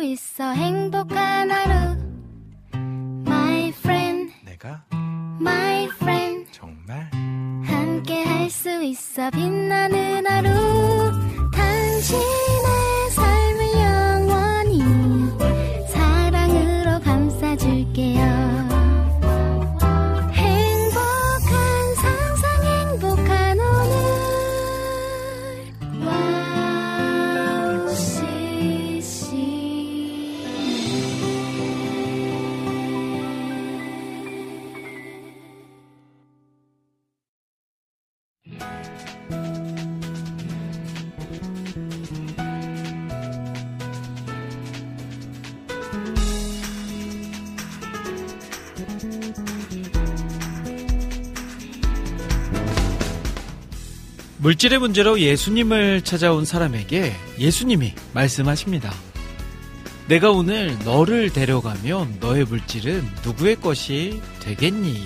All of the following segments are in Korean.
있어 행복한 하루 My friend 내가 My friend 정말 함께 할 수 있어 빛나는 하루 당신의 삶을 영원히 사랑으로 감싸줄게요 물질의 문제로 예수님을 찾아온 사람에게 예수님이 말씀하십니다. 내가 오늘 너를 데려가면 너의 물질은 누구의 것이 되겠니?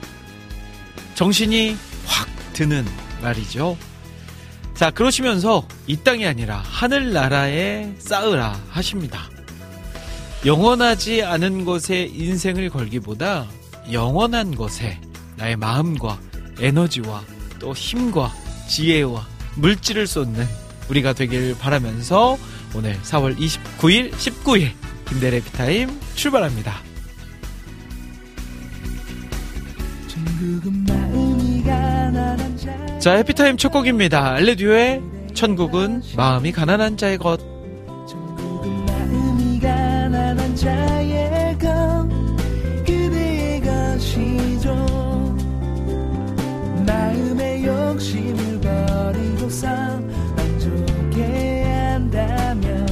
정신이 확 드는 말이죠. 자, 그러시면서 이 땅이 아니라 하늘나라에 쌓으라 하십니다. 영원하지 않은 것에 인생을 걸기보다 영원한 것에 나의 마음과 에너지와 또 힘과 지혜와 물질을 쏟는 우리가 되길 바라면서 오늘 4월 29일 19일 김대래 해피타임 출발합니다. 자, 해피타임 첫 곡입니다. 알레듀의 천국은 마음이 가난한 자의 것. 천국은 마음이 가난한 자의 것 그대의 것이죠. 마음의 욕심을 버리고서 만족해야 한다면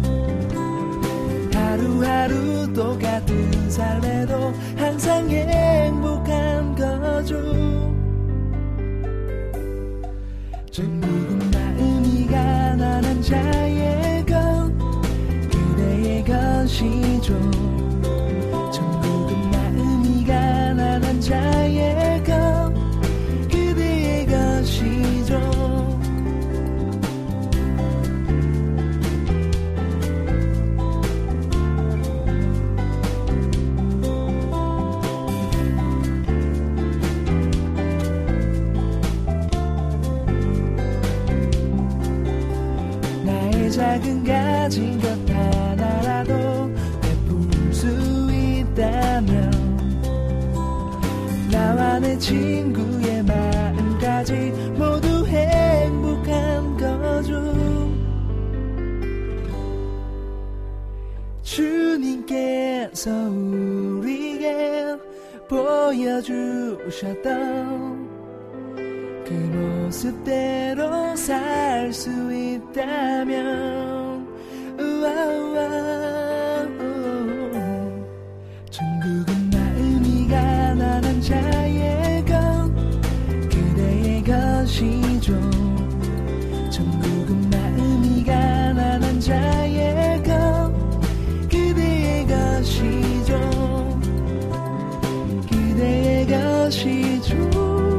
하루하루 똑같은 삶에도 항상 행복한 거죠. 천국은 마음이 가난한 자의 것 그대의 것이죠. 천국은 마음이 가난한 자의 것 그대의 것이죠. 작은 가진 것 하나라도 베풀 수 있다면 나와 내 친구의 마음까지 모두 행복한 거죠. 주님께서 우리에게 보여주셨던 그 모습대로 살 수 있다면 천국은 마음이 가난한 자의 것 그대의 것이죠. 천국은 마음이 가난한 자의 것 그대의 것이죠. 그대의 것이죠.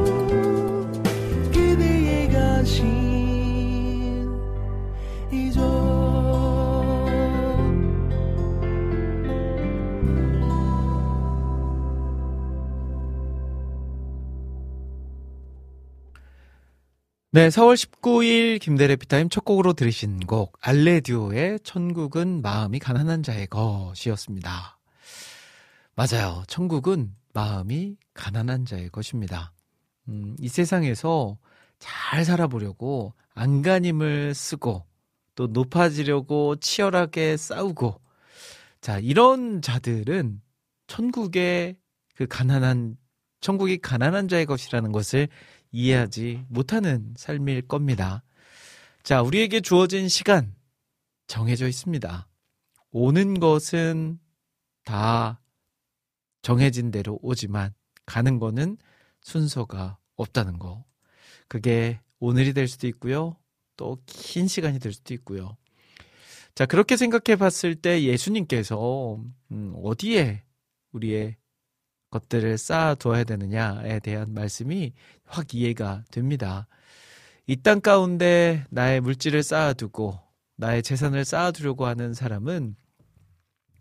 네, 4월 19일 김대래 해피타임 첫 곡으로 들으신 곡 알레듀오의 천국은 마음이 가난한 자의 것이었습니다. 맞아요. 천국은 마음이 가난한 자의 것입니다. 이 세상에서 잘 살아보려고 안간힘을 쓰고 또 높아지려고 치열하게 싸우고 자, 이런 자들은 천국이 가난한 자의 것이라는 것을 이해하지 못하는 삶일 겁니다. 자, 우리에게 주어진 시간 정해져 있습니다. 오는 것은 다 정해진 대로 오지만 가는 거는 순서가 없다는 거. 그게 오늘이 될 수도 있고요. 또 긴 시간이 될 수도 있고요. 자, 그렇게 생각해 봤을 때 예수님께서 어디에 우리의 것들을 쌓아두어야 되느냐에 대한 말씀이 확 이해가 됩니다. 이 땅 가운데 나의 물질을 쌓아두고 나의 재산을 쌓아두려고 하는 사람은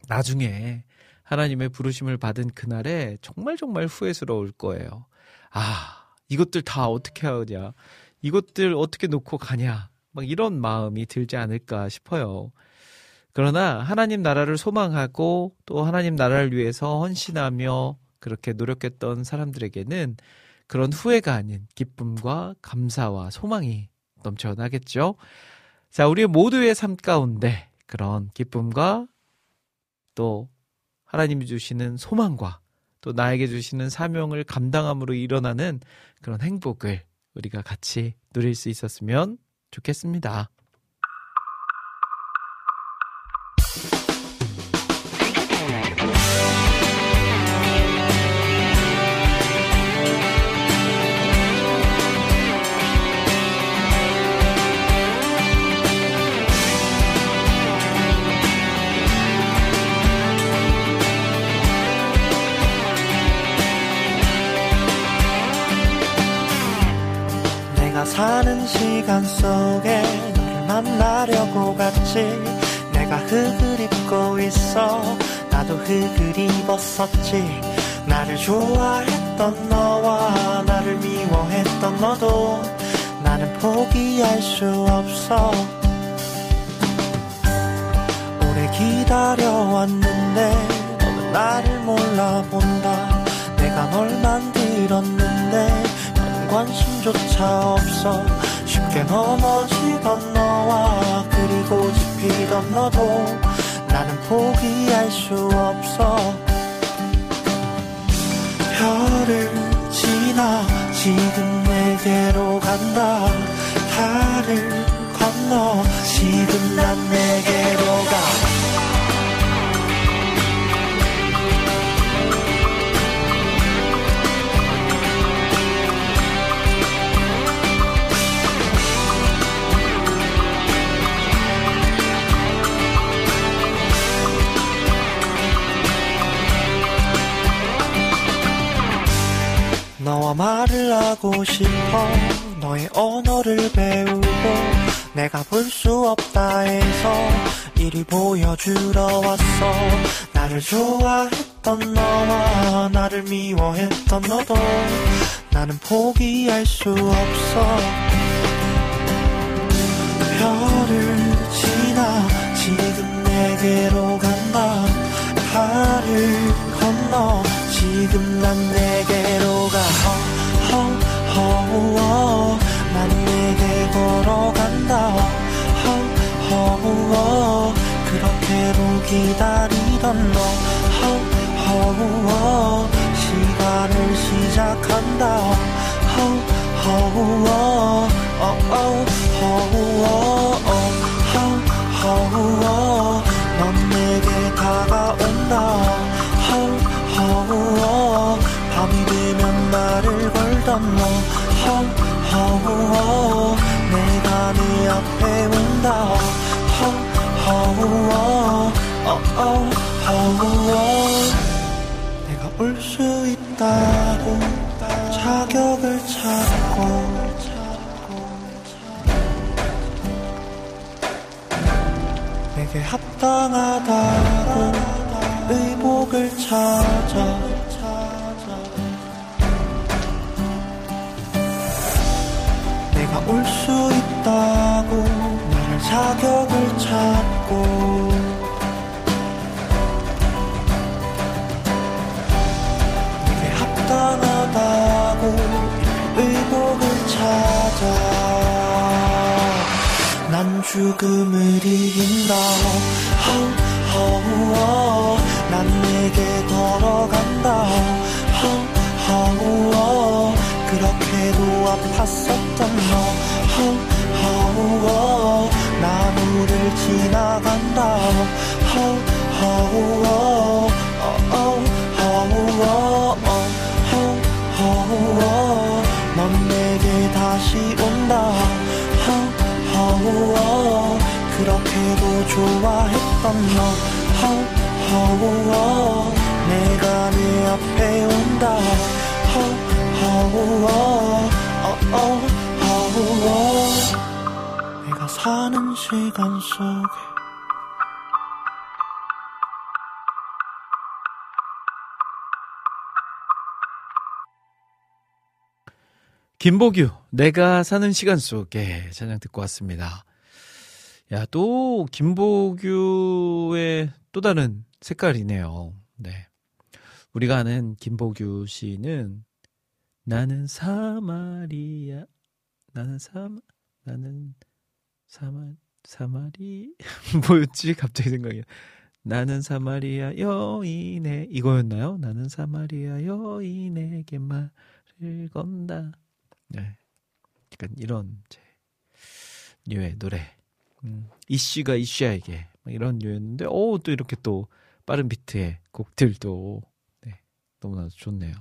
나중에 하나님의 부르심을 받은 그날에 정말 정말 후회스러울 거예요. 아, 이것들 다 어떻게 하냐, 이것들 어떻게 놓고 가냐, 막 이런 마음이 들지 않을까 싶어요. 그러나 하나님 나라를 소망하고 또 하나님 나라를 위해서 헌신하며 그렇게 노력했던 사람들에게는 그런 후회가 아닌 기쁨과 감사와 소망이 넘쳐나겠죠. 자, 우리 모두의 삶 가운데 그런 기쁨과 또 하나님이 주시는 소망과 또 나에게 주시는 사명을 감당함으로 일어나는 그런 행복을 우리가 같이 누릴 수 있었으면 좋겠습니다. 사는 시간 속에 너를 만나려고 갔지. 내가 흙을 입고 있어 나도 흙을 입었었지. 나를 좋아했던 너와 나를 미워했던 너도 나는 포기할 수 없어. 오래 기다려왔는데 너는 나를 몰라본다. 내가 널 만들었는데 관심조차 없어. 쉽게 넘어지던 너와 그리고 지피던 너도 나는 포기할 수 없어. 별을 지나 지금 내게로 간다. 달을 건너 지금 난 내게로 가. 너와 말을 하고 싶어. 너의 언어를 배우고 내가 볼 수 없다 해서 이리 보여주러 왔어. 나를 좋아했던 너와 나를 미워했던 너도 나는 포기할 수 없어. 별을 지나 지금 내게로 간다. 달을 건너 지금 난 내게로 가. 난 내게 걸어간다. 그렇게도 기다리던 너. 시간을 시작한다. 넌 내게 다가온다. 밤이 되면 말을 걸던 너. 내가 네 앞에 온다. 내가 올 수 있다고 자격을 찾고 내게 합당하다고 의복을 찾아. 내가 올 수 있다고 나를 자격을 찾고 내게 합당하다고 의복을 찾아. 난 죽음을 이긴다. 난 내게 걸어간다. 그렇게도 아팠었던 너. 나무를 지나간다. 넌 내게 다시 온다. 그렇게도 좋아했던 너. 내가 네 앞에 온다. 내가 사는 시간 속에 김보규, 내가 사는 시간 속에 찬양 듣고 왔습니다. 야, 또 김보규의 또 다른 색깔이네요. 네. 우리가 아는 김보규 씨는 나는 사마리아, 나는 사마리 뭐였지? 갑자기 생각이 나는 사마리아 여인의 이거였나요? 나는 사마리아 여인에게 말을 건다. 네, 약간 이런 류의 노래. 이씨가 이씨에게 이런 류였는데, 또 이렇게 또 빠른 비트의 곡들도 네, 너무나도 좋네요.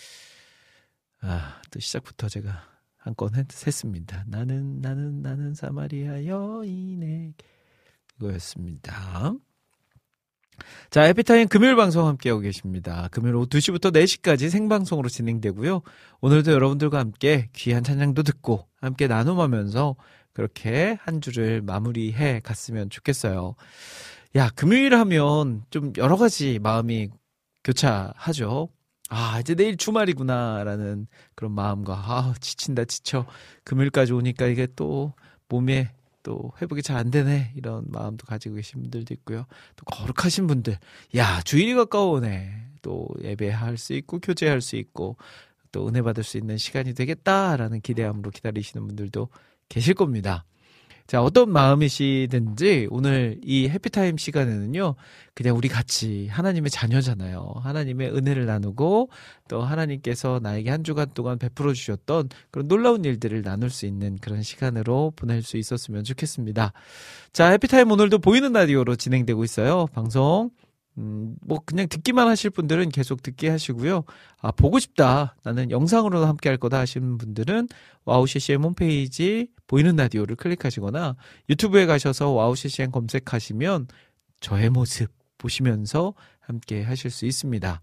또 시작부터 제가 한 건 했습니다. 나는 사마리아 여인에게 이거였습니다. 자, 해피타임 금요일 방송 함께하고 계십니다. 금요일 오후 2시부터 4시까지 생방송으로 진행되고요. 오늘도 여러분들과 함께 귀한 찬양도 듣고 함께 나눔하면서 그렇게 한 주를 마무리해 갔으면 좋겠어요. 야, 금요일 하면 좀 여러 가지 마음이 교차하죠. 이제 내일 주말이구나라는 그런 마음과 지친다 지쳐 금요일까지 오니까 이게 또 몸에 또 회복이 잘 안 되네 이런 마음도 가지고 계신 분들도 있고요. 또 거룩하신 분들, 야, 주일이 가까우네. 또 예배할 수 있고 교제할 수 있고 또 은혜 받을 수 있는 시간이 되겠다라는 기대함으로 기다리시는 분들도 계실 겁니다. 자, 어떤 마음이시든지 오늘 이 해피타임 시간에는요, 그냥 우리 같이 하나님의 자녀잖아요. 하나님의 은혜를 나누고 또 하나님께서 나에게 한 주간 동안 베풀어 주셨던 그런 놀라운 일들을 나눌 수 있는 그런 시간으로 보낼 수 있었으면 좋겠습니다. 자, 해피타임 오늘도 보이는 라디오로 진행되고 있어요. 방송. 그냥 듣기만 하실 분들은 계속 듣게 하시고요. 보고 싶다. 나는 영상으로 함께 할 거다 하시는 분들은 와우 CCM 홈페이지 보이는 라디오를 클릭하시거나 유튜브에 가셔서 와우 CCM 검색하시면 저의 모습 보시면서 함께 하실 수 있습니다.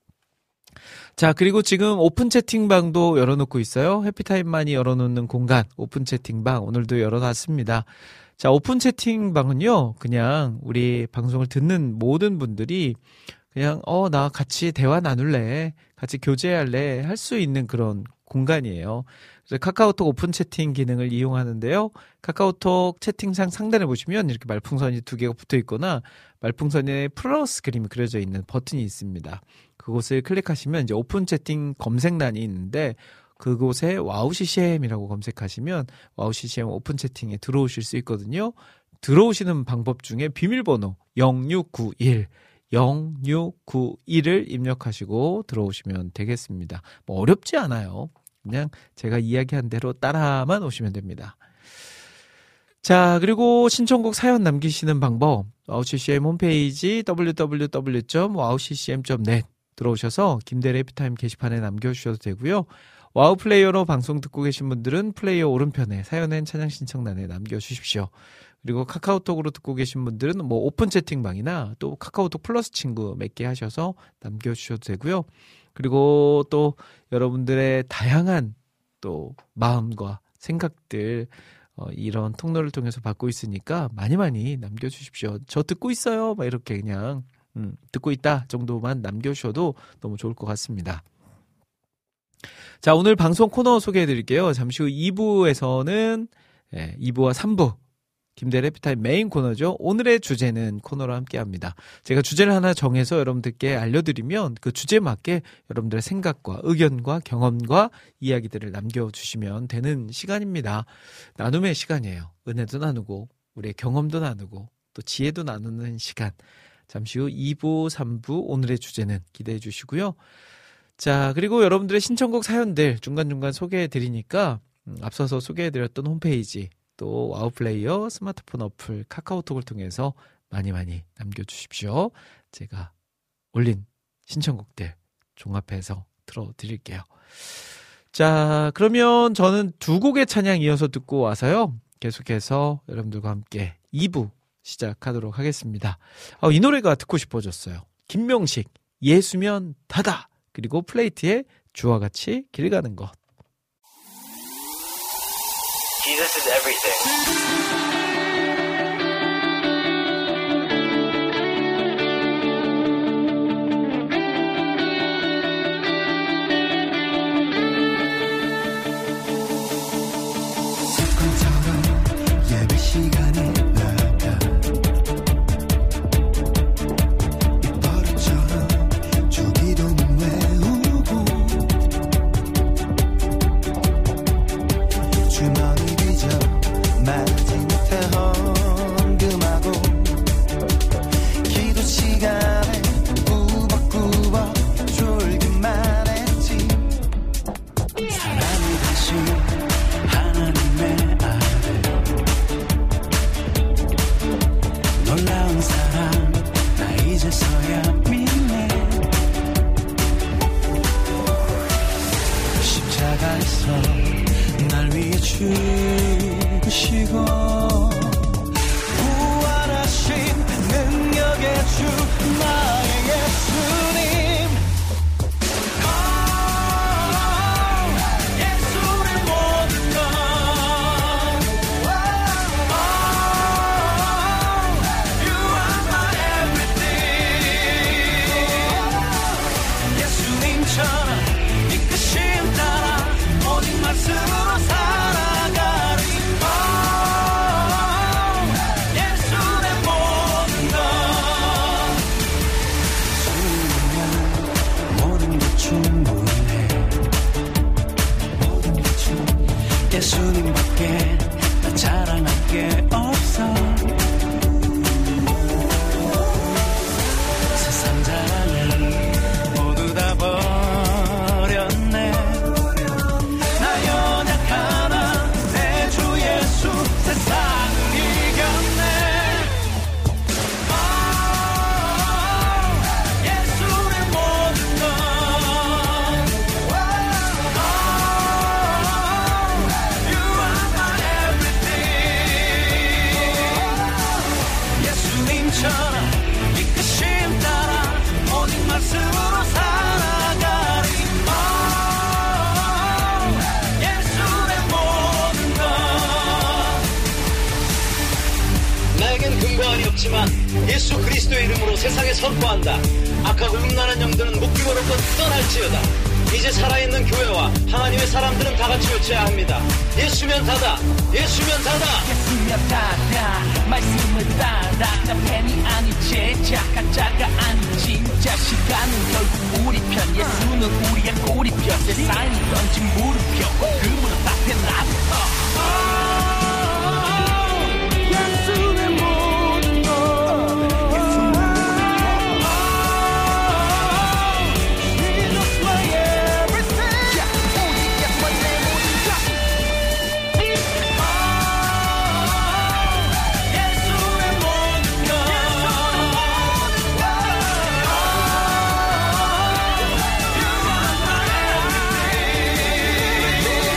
자, 그리고 지금 오픈 채팅방도 열어놓고 있어요. 해피타임만이 열어놓는 공간, 오픈 채팅방 오늘도 열어놨습니다. 자, 오픈 채팅방은요, 그냥 우리 방송을 듣는 모든 분들이 그냥, 나 같이 대화 나눌래, 같이 교제할래, 할 수 있는 그런 공간이에요. 그래서 카카오톡 오픈 채팅 기능을 이용하는데요. 카카오톡 채팅창 상단에 보시면 이렇게 말풍선이 2개가 붙어 있거나 말풍선에 플러스 그림이 그려져 있는 버튼이 있습니다. 그곳을 클릭하시면 이제 오픈 채팅 검색란이 있는데 그곳에 와우 CCM이라고 검색하시면 와우 CCM 오픈 채팅에 들어오실 수 있거든요. 들어오시는 방법 중에 비밀번호 0691을 입력하시고 들어오시면 되겠습니다. 어렵지 않아요. 그냥 제가 이야기한 대로 따라만 오시면 됩니다. 자, 그리고 신청곡 사연 남기시는 방법 와우 CCM 홈페이지 www.wowccm.net 들어오셔서 김대래 해피타임 게시판에 남겨주셔도 되고요. 와우 플레이어로 방송 듣고 계신 분들은 플레이어 오른편에 사연엔 찬양 신청란에 남겨주십시오. 그리고 카카오톡으로 듣고 계신 분들은 오픈 채팅방이나 또 카카오톡 플러스 친구 몇 개 하셔서 남겨주셔도 되고요. 그리고 또 여러분들의 다양한 또 마음과 생각들 이런 통로를 통해서 받고 있으니까 많이 남겨주십시오. 저 듣고 있어요. 이렇게 그냥 듣고 있다 정도만 남겨주셔도 너무 좋을 것 같습니다. 자, 오늘 방송 코너 소개해 드릴게요. 잠시 후 2부에서는 2부와 3부 김대래 해피타임 메인 코너죠. 오늘의 주제는 코너로 함께 합니다. 제가 주제를 하나 정해서 여러분들께 알려드리면 그 주제에 맞게 여러분들의 생각과 의견과 경험과 이야기들을 남겨주시면 되는 시간입니다. 나눔의 시간이에요. 은혜도 나누고 우리의 경험도 나누고 또 지혜도 나누는 시간. 잠시 후 2부, 3부 오늘의 주제는 기대해 주시고요. 자, 그리고 여러분들의 신청곡 사연들 중간중간 소개해 드리니까 앞서서 소개해 드렸던 홈페이지 또 와우 플레이어 스마트폰 어플 카카오톡을 통해서 많이 남겨주십시오. 제가 올린 신청곡들 종합해서 틀어드릴게요. 자, 그러면 저는 2곡의 찬양 이어서 듣고 와서요. 계속해서 여러분들과 함께 2부 시작하도록 하겠습니다. 이 노래가 듣고 싶어졌어요. 김명식, 예수면 다다. 그리고 플레이트의 주와 같이 길 가는 것. Jesus is everything. 살아계신 하나님의 아들 놀라운 사랑 나 이제서야 믿네 십자가에서 날 위해 죽으시고 부활하신 능력의 주 나의 예수님 예수의 모든 것 You are my everything 예수님처럼 이끄심 따라 모든 말씀으로 살아가리 예수의 모든 것 주님이면 모든 것 충분해 모든 것 충분해 예수님밖에 나 자랑할 게 없어 세상 자랑은 모두 다 버렸네 나 연약한 내 주 예수 세상을 이겼네 예수의 모든 것 You are my everything 예수님처럼 이끄심 따라 모든 말씀으로 살아가리 예수의 모든 것 나에겐 근거한이 없지만 예수 그리스도의 이름으로 세상에 선포한다. 악하고 음란한 영들은 묵비고로껏 떠날지어다. 이제 살아있는 교회와 하나님의 사람들은 다 같이 외쳐야 합니다. 예수면 다다. 예수면 다다. 예수면 다다 말씀을 따라 나 팬이 아닌 제자 가짜가 아닌 진짜 시간은 결국 우리 편 예수는 우리의 꼬리편 세상이 던진 무릎표 그 무릎 앞에 나부터 예수의 모든 것 Jesus my everything 오직 예수만 내 모든 것 예수의 모든 것 You are my everything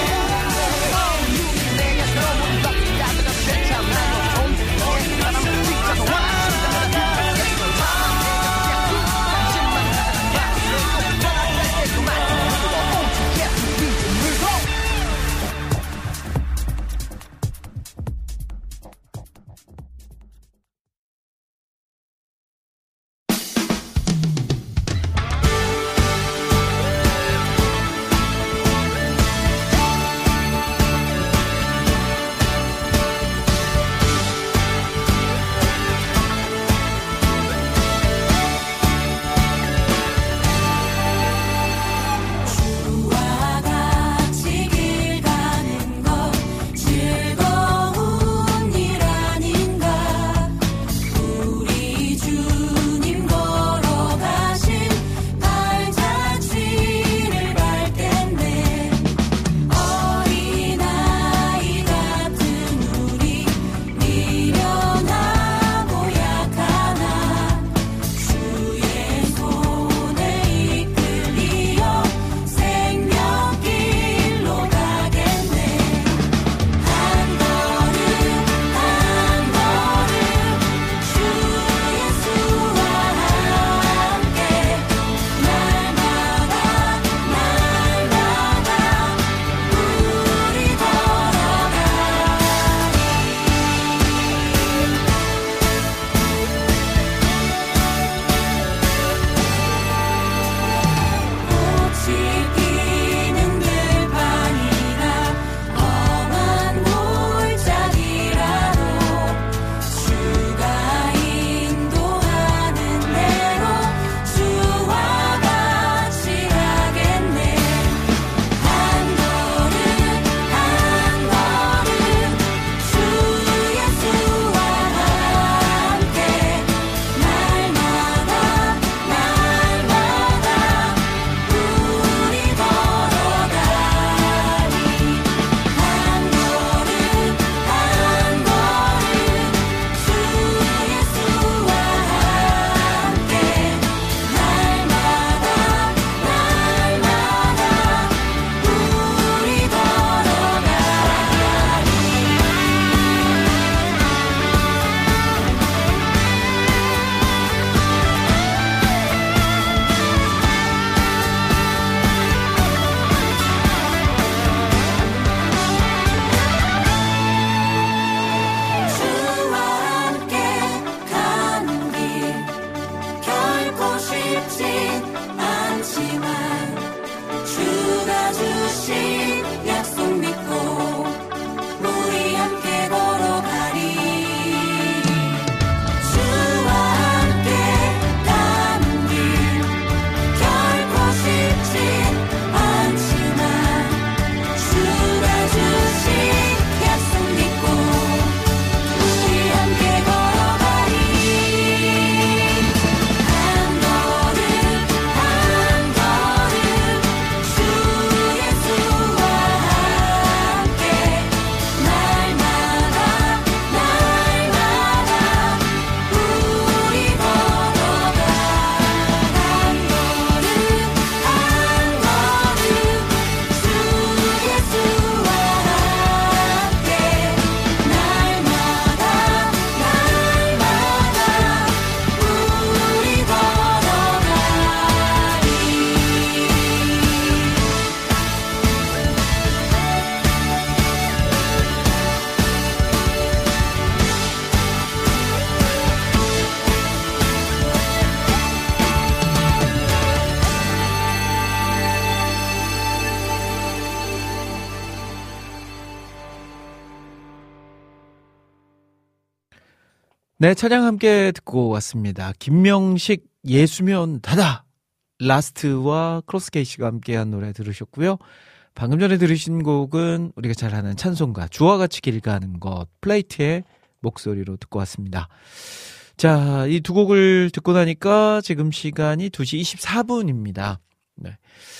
네, 찬양 함께 듣고 왔습니다. 김명식 예수면 다다 라스트와 크로스케이시가 함께한 노래 들으셨고요. 방금 전에 들으신 곡은 우리가 잘 아는 찬송가 주와 같이 길 가는 것 플레이트의 목소리로 듣고 왔습니다. 자, 이 두 곡을 듣고 나니까 지금 시간이 2시 24분입니다. 네.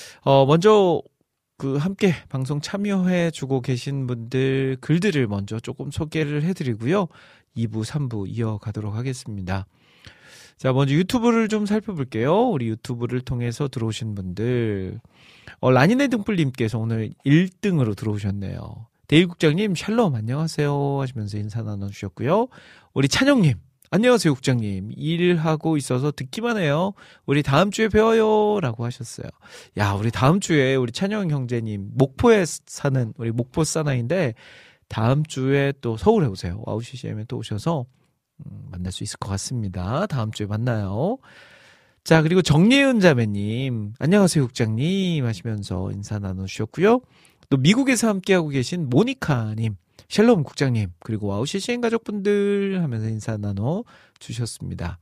먼저 함께 방송 참여해 주고 계신 분들 글들을 먼저 조금 소개를 해드리고요. 2부, 3부 이어가도록 하겠습니다. 자, 먼저 유튜브를 좀 살펴볼게요. 우리 유튜브를 통해서 들어오신 분들. 라니네 등불님께서 오늘 1등으로 들어오셨네요. 데일국장님, 샬롬, 안녕하세요. 하시면서 인사 나눠주셨고요. 우리 찬영님, 안녕하세요, 국장님. 일하고 있어서 듣기만 해요. 우리 다음 주에 뵈어요. 라고 하셨어요. 야, 우리 다음 주에 우리 찬영 형제님, 목포에 사는 우리 목포 사나이인데, 다음 주에 또 서울에 오세요. 와우 CCM에 또 오셔서 만날 수 있을 것 같습니다. 다음 주에 만나요. 자, 그리고 정예은 자매님, 안녕하세요, 국장님 하시면서 인사 나눠주셨고요. 또 미국에서 함께하고 계신 모니카님, 샬롬 국장님, 그리고 와우 CCM 가족분들 하면서 인사 나눠주셨습니다.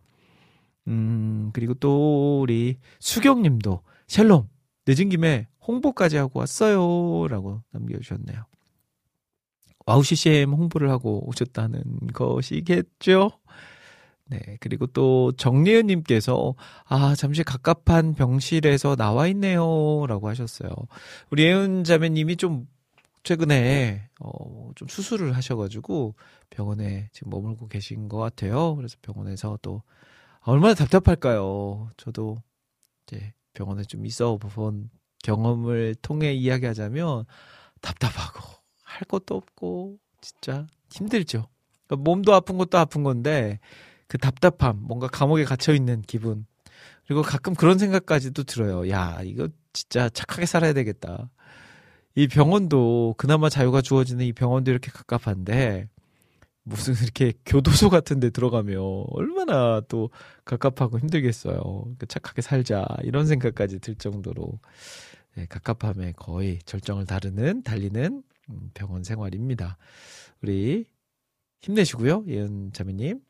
그리고 또 우리 수경님도 샬롬, 늦은 김에 홍보까지 하고 왔어요. 라고 남겨주셨네요. 와우 CCM 홍보를 하고 오셨다는 것이겠죠? 네. 그리고 또 정리은님께서 잠시 갑갑한 병실에서 나와 있네요. 라고 하셨어요. 우리 예은 자매님이 좀 최근에 좀 수술을 하셔가지고 병원에 지금 머물고 계신 것 같아요. 그래서 병원에서 또 얼마나 답답할까요? 저도 이제 병원에 좀 있어 본 경험을 통해 이야기하자면 답답하고 할 것도 없고 진짜 힘들죠. 그러니까 몸도 아픈 것도 아픈 건데 그 답답함, 뭔가 감옥에 갇혀있는 기분, 그리고 가끔 그런 생각까지도 들어요. 야, 이거 진짜 착하게 살아야 되겠다. 이 병원도 그나마 자유가 주어지는 이 병원도 이렇게 갑갑한데 무슨 이렇게 교도소 같은 데 들어가면 얼마나 또 갑갑하고 힘들겠어요. 착하게 살자 이런 생각까지 들 정도로 갑갑함에 거의 절정을 달리는 병원 생활입니다. 우리 힘내시고요, 예은 자매님.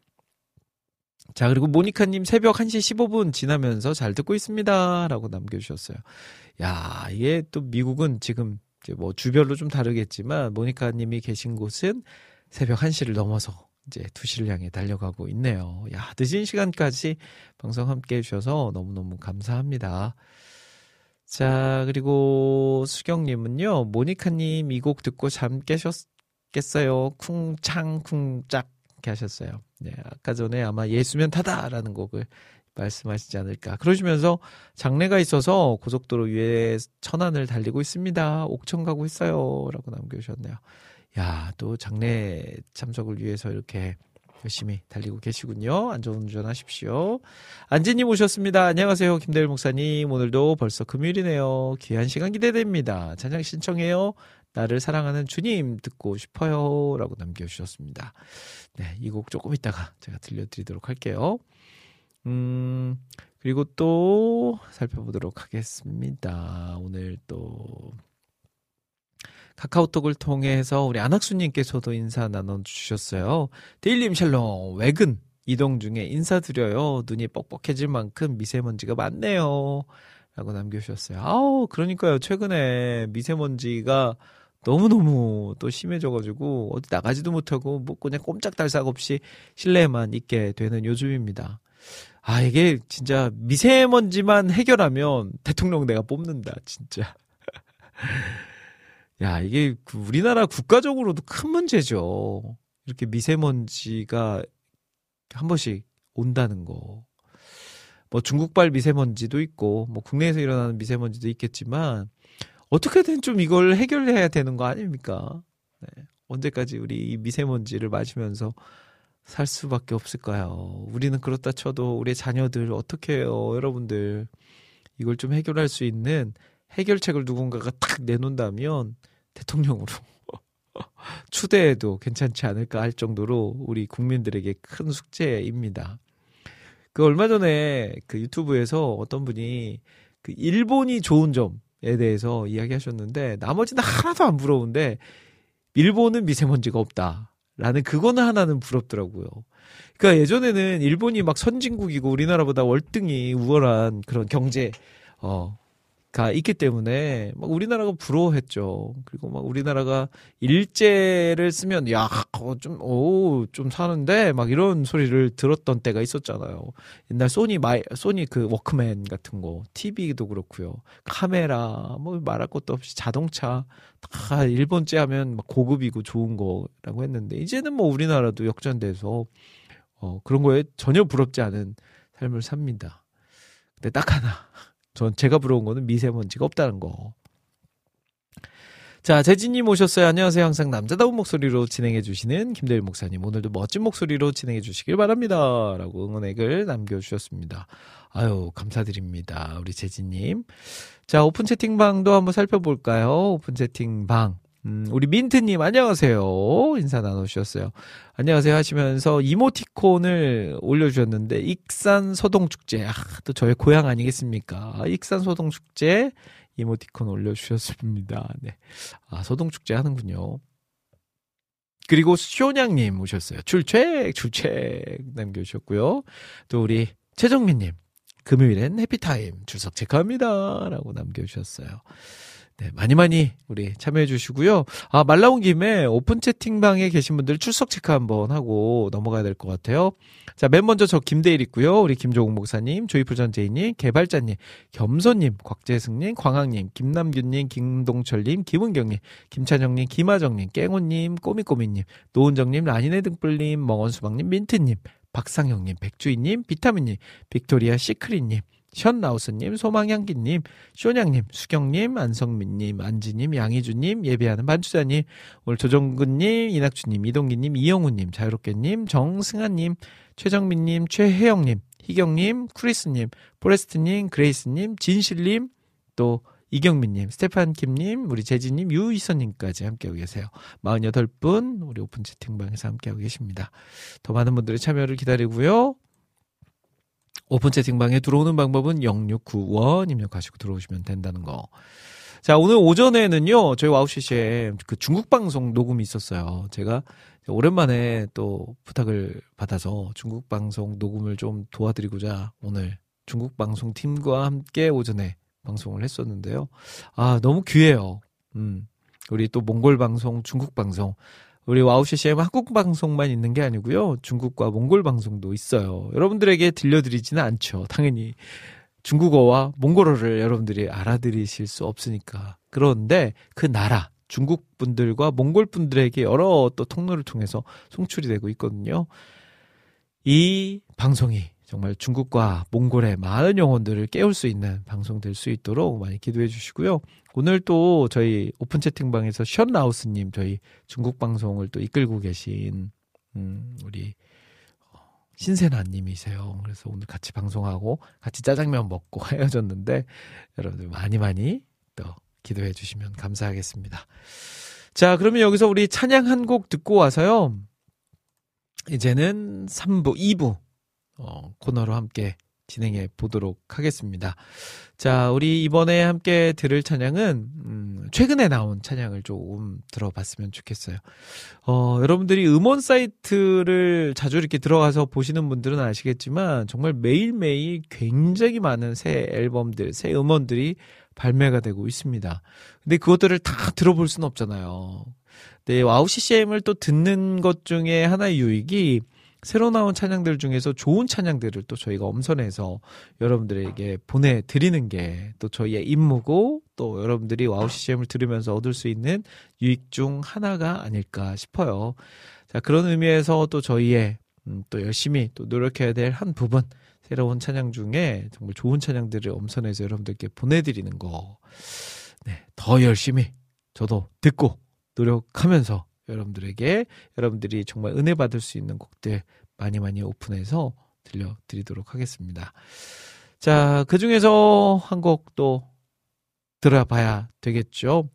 자, 그리고 모니카님 새벽 1시 15분 지나면서 잘 듣고 있습니다. 라고 남겨주셨어요. 야, 이게 또 미국은 지금 이제 뭐 주별로 좀 다르겠지만 모니카님이 계신 곳은 새벽 1시를 넘어서 이제 2시를 향해 달려가고 있네요. 야, 늦은 시간까지 방송 함께 해주셔서 너무너무 감사합니다. 자, 그리고 수경님은요, 모니카님 이 곡 듣고 잠 깨셨겠어요. 쿵창쿵짝 이렇게 하셨어요. 네, 아까 전에 아마 예수면 타다라는 곡을 말씀하시지 않을까. 그러시면서 장례가 있어서 고속도로 위에 천안을 달리고 있습니다. 옥천 가고 있어요. 라고 남겨주셨네요. 야, 또 장례 참석을 위해서 이렇게 열심히 달리고 계시군요. 안전운전 하십시오. 안지님 오셨습니다. 안녕하세요. 김대일 목사님. 오늘도 벌써 금요일이네요. 귀한 시간 기대됩니다. 찬양 신청해요. 나를 사랑하는 주님 듣고 싶어요. 라고 남겨주셨습니다. 네, 이 곡 조금 있다가 제가 들려드리도록 할게요. 그리고 또 살펴보도록 하겠습니다. 오늘 또 카카오톡을 통해서 우리 안학수님께서도 인사 나눠주셨어요. 데일님 샬롬, 외근 이동 중에 인사드려요. 눈이 뻑뻑해질 만큼 미세먼지가 많네요. 라고 남겨주셨어요. 그러니까요. 최근에 미세먼지가 너무너무 또 심해져가지고 어디 나가지도 못하고 뭐 그냥 꼼짝달싹 없이 실내에만 있게 되는 요즘입니다. 이게 진짜 미세먼지만 해결하면 대통령 내가 뽑는다, 진짜. 야, 이게 우리나라 국가적으로도 큰 문제죠. 이렇게 미세먼지가 한 번씩 온다는 거. 뭐 중국발 미세먼지도 있고, 뭐 국내에서 일어나는 미세먼지도 있겠지만, 어떻게든 좀 이걸 해결해야 되는 거 아닙니까? 네. 언제까지 우리 이 미세먼지를 맞으면서 살 수밖에 없을까요? 우리는 그렇다 쳐도 우리 자녀들 어떻게 해요, 여러분들. 이걸 좀 해결할 수 있는 해결책을 누군가가 탁 내놓는다면 대통령으로 추대해도 괜찮지 않을까 할 정도로 우리 국민들에게 큰 숙제입니다. 얼마 전에 그 유튜브에서 어떤 분이 그 일본이 좋은 점에 대해서 이야기하셨는데 나머지는 하나도 안 부러운데 일본은 미세먼지가 없다 라는 그거는 하나는 부럽더라고요. 그러니까 예전에는 일본이 막 선진국이고 우리나라보다 월등히 우월한 그런 경제, 가 있기 때문에 막 우리나라가 부러워했죠. 그리고 막 우리나라가 일제를 쓰면 야, 좀 사는데 막 이런 소리를 들었던 때가 있었잖아요. 옛날 소니 그 워크맨 같은 거, TV도 그렇고요. 카메라 뭐 말할 것도 없이 자동차 다 일본제 하면 막 고급이고 좋은 거라고 했는데 이제는 뭐 우리나라도 역전돼서 그런 거에 전혀 부럽지 않은 삶을 삽니다. 근데 딱 하나. 전 제가 부러운 거는 미세먼지가 없다는 거. 자, 재진님 오셨어요. 안녕하세요. 항상 남자다운 목소리로 진행해 주시는 김대일 목사님. 오늘도 멋진 목소리로 진행해 주시길 바랍니다. 라고 응원액을 남겨주셨습니다. 아유, 감사드립니다. 우리 재진님. 자, 오픈 채팅방도 한번 살펴볼까요? 오픈 채팅방. 우리 민트님 안녕하세요. 인사 나눠주셨어요. 안녕하세요 하시면서 이모티콘을 올려주셨는데 익산 소동축제, 또 저의 고향 아니겠습니까? 익산 소동축제 이모티콘 올려주셨습니다. 네, 소동축제 하는군요. 그리고 쇼냥님 오셨어요. 출첵 남겨주셨고요. 또 우리 최정민님 금요일엔 해피타임 출석 체크합니다 라고 남겨주셨어요. 네, 많이 우리 참여해 주시고요. 말 나온 김에 오픈 채팅방에 계신 분들 출석 체크 한번 하고 넘어가야 될 것 같아요. 자, 맨 먼저 저 김대일 있고요. 우리 김종욱 목사님, 조이풀 전재희님, 개발자님, 겸손님, 곽재승님, 광학님, 김남균님, 김동철님, 김은경님, 김찬영님, 김하정님, 깽호님, 꼬미꼬미님, 노은정님, 라니네 등불님, 멍언수박님, 민트님, 박상영님, 백주희님, 비타민님, 빅토리아 시크릿님, 션라우스님, 소망향기님, 쇼냥님, 수경님, 안성민님, 안지님, 양희주님, 예배하는 반주자님, 오늘 조정근님, 이낙주님, 이동기님, 이영우님, 자유롭게님, 정승아님, 최정민님, 최혜영님, 희경님, 크리스님, 포레스트님, 그레이스님, 진실님, 또 이경민님, 스테판킴님, 우리 재진님, 유희선님까지 함께하고 계세요. 48분 우리 오픈 채팅방에서 함께하고 계십니다. 더 많은 분들의 참여를 기다리고요. 오픈 채팅방에 들어오는 방법은 0691 입력하시고 들어오시면 된다는 거. 자, 오늘 오전에는요, 저희 와우CC에 그 중국 방송 녹음이 있었어요. 제가 오랜만에 또 부탁을 받아서 중국 방송 녹음을 좀 도와드리고자 오늘 중국 방송 팀과 함께 오전에 방송을 했었는데요. 너무 귀해요. 우리 또 몽골 방송, 중국 방송. 우리 와우CCM 한국 방송만 있는 게 아니고요. 중국과 몽골 방송도 있어요. 여러분들에게 들려드리지는 않죠. 당연히 중국어와 몽골어를 여러분들이 알아들으실 수 없으니까. 그런데 그 나라, 중국 분들과 몽골 분들에게 여러 또 통로를 통해서 송출이 되고 있거든요. 이 방송이 정말 중국과 몽골의 많은 영혼들을 깨울 수 있는 방송 될 수 있도록 많이 기도해 주시고요. 오늘 또 저희 오픈 채팅방에서 션라우스님 저희 중국 방송을 또 이끌고 계신 우리 신세나님이세요. 그래서 오늘 같이 방송하고 같이 짜장면 먹고 헤어졌는데 여러분들 많이 또 기도해 주시면 감사하겠습니다. 자, 그러면 여기서 우리 찬양 한 곡 듣고 와서요. 이제는 3부, 2부 코너로 함께 진행해 보도록 하겠습니다. 자, 우리 이번에 함께 들을 찬양은 최근에 나온 찬양을 조금 들어봤으면 좋겠어요. 여러분들이 음원 사이트를 자주 이렇게 들어가서 보시는 분들은 아시겠지만 정말 매일매일 굉장히 많은 새 앨범들, 새 음원들이 발매가 되고 있습니다. 근데 그것들을 다 들어볼 수는 없잖아요. 네, 와우CCM을 또 듣는 것 중에 하나의 유익이 새로 나온 찬양들 중에서 좋은 찬양들을 또 저희가 엄선해서 여러분들에게 보내드리는 게 또 저희의 임무고 또 여러분들이 와우CCM을 들으면서 얻을 수 있는 유익 중 하나가 아닐까 싶어요. 자, 그런 의미에서 또 저희의 또 열심히 또 노력해야 될 한 부분, 새로운 찬양 중에 정말 좋은 찬양들을 엄선해서 여러분들께 보내드리는 거. 네, 더 열심히 저도 듣고 노력하면서 여러분들에게 여러분들이 정말 은혜 받을 수 있는 곡들 많이 오픈해서 들려드리도록 하겠습니다. 자, 그 중에서 한 곡 또 들어봐야 되겠죠.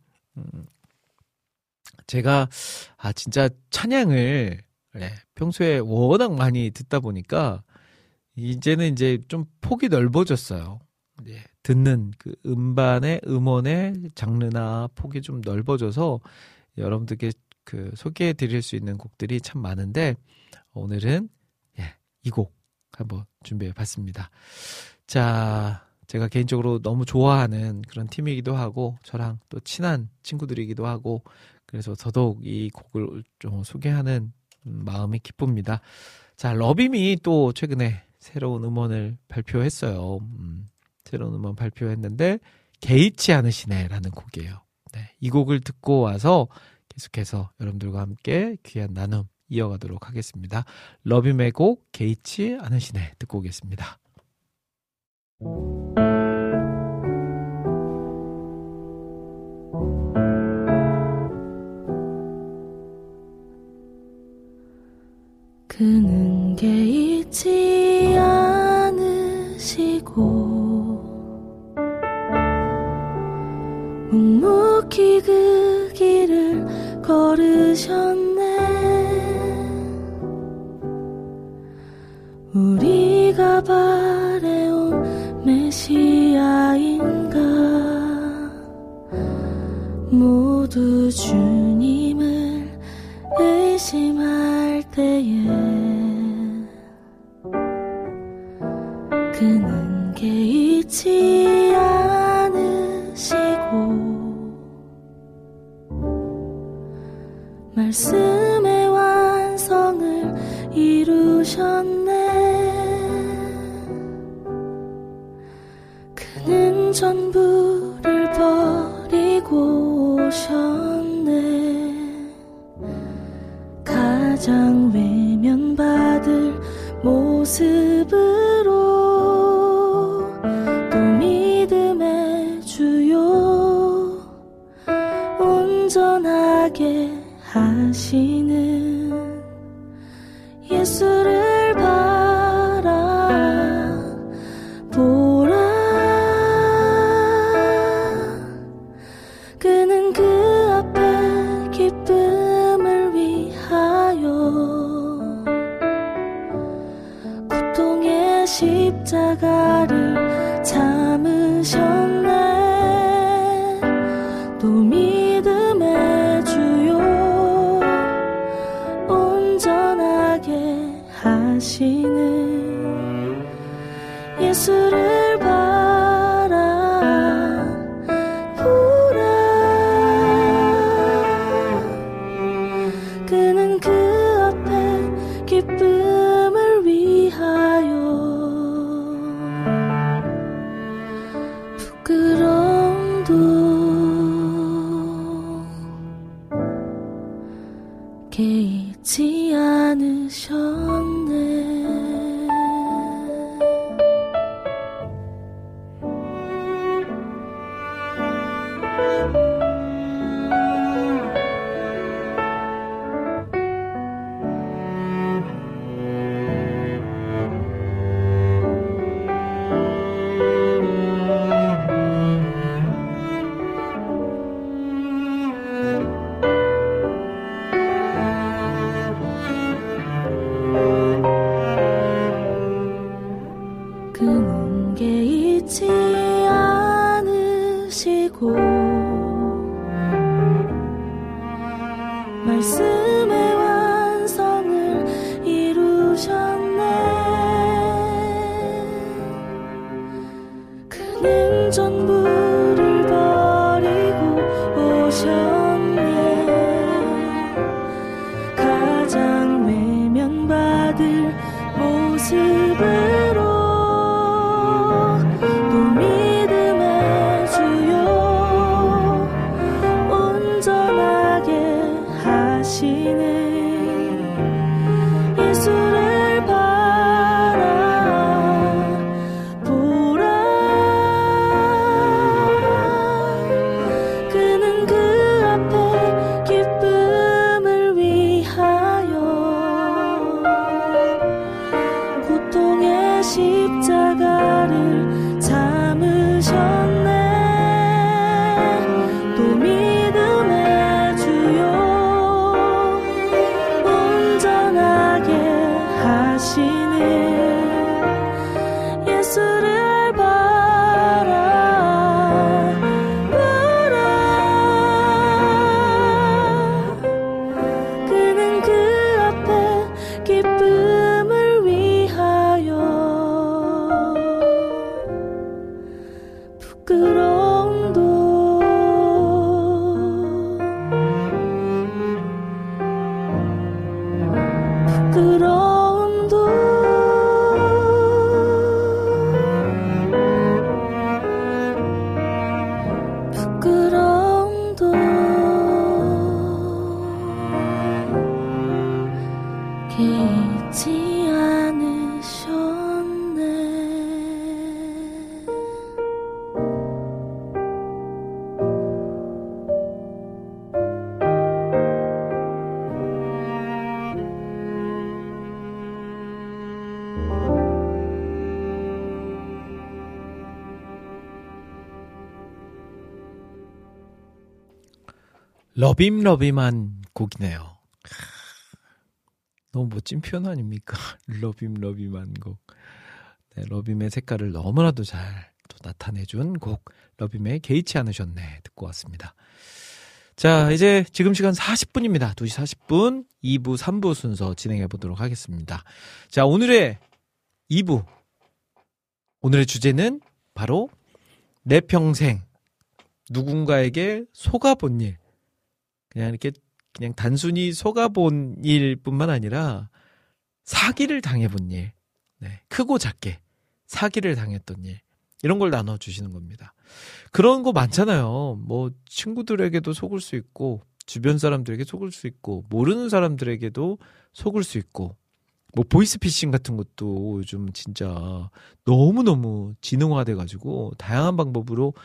제가 진짜 찬양을 평소에 워낙 많이 듣다 보니까 이제는 이제 좀 폭이 넓어졌어요. 듣는 그 음반의 음원의 장르나 폭이 좀 넓어져서 여러분들께 소개해 드릴 수 있는 곡들이 참 많은데 오늘은 이 곡 한번 준비해 봤습니다. 자, 제가 개인적으로 너무 좋아하는 그런 팀이기도 하고 저랑 또 친한 친구들이기도 하고 그래서 더더욱 이 곡을 좀 소개하는 마음이 기쁩니다. 자, 러빔이 또 최근에 새로운 음원을 발표했어요. 새로운 음원 발표했는데 개의치 않으시네라는 곡이에요. 네, 이 곡을 듣고 와서 계속해서 여러분들과 함께 귀한 나눔 이어가도록 하겠습니다. 러빔의 곡 개의치 않으시네 듣고 오겠습니다. 그는 개의치 않으시고 묵묵히 그 길을 걸으셨네. 우리가 바래온 메시아인가 모두 주님을 의심할 때에 그는 개의치 않으시고 말씀의 완성을 이루셨네. 그는 전부를 버리고 오셨네. 가장 외면받을 모습으로 또 믿음의 주요 온전하게 하시는 예수를 바라보라. 그는 그 앞에 기쁨을 위하여 고통의 십자가를 참으셨네. 또 믿음의 주요 온전하게 하시는 예수를 바라보라. 그는 그 앞에 기쁨을 위하여 부끄러움도 개의치 않으셨네. 그는 개의치 않으시고 말씀의 완성을 이루셨네. 그는 전부를 버리고 오셨네. 가장 외면받을 모습으로 또 믿음의 주요 온전하게 하시는 예수를 바라보라. 그는 그 앞에 기쁨을 위하여 고통 러빔러빔한 곡이네요. 너무 멋진 표현 아닙니까? 러빔러빔한 곡. 네, 러빔의 색깔을 너무나도 잘 또 나타내준 곡, 러빔의 개의치 않으셨네 듣고 왔습니다. 자, 이제 지금 시간 40분입니다. 2시 40분 2부 3부 순서 진행해 보도록 하겠습니다. 자, 오늘의 2부, 오늘의 주제는 바로 내 평생 누군가에게 속아본 일, 그냥 이렇게 그냥 단순히 속아본 일뿐만 아니라 사기를 당해본 일, 네, 크고 작게 사기를 당했던 일, 이런 걸 나눠주시는 겁니다. 그런 거 많잖아요. 뭐 친구들에게도 속을 수 있고, 주변 사람들에게 속을 수 있고, 모르는 사람들에게도 속을 수 있고, 뭐 보이스피싱 같은 것도 요즘 진짜 너무너무 지능화돼가지고 다양한 방법으로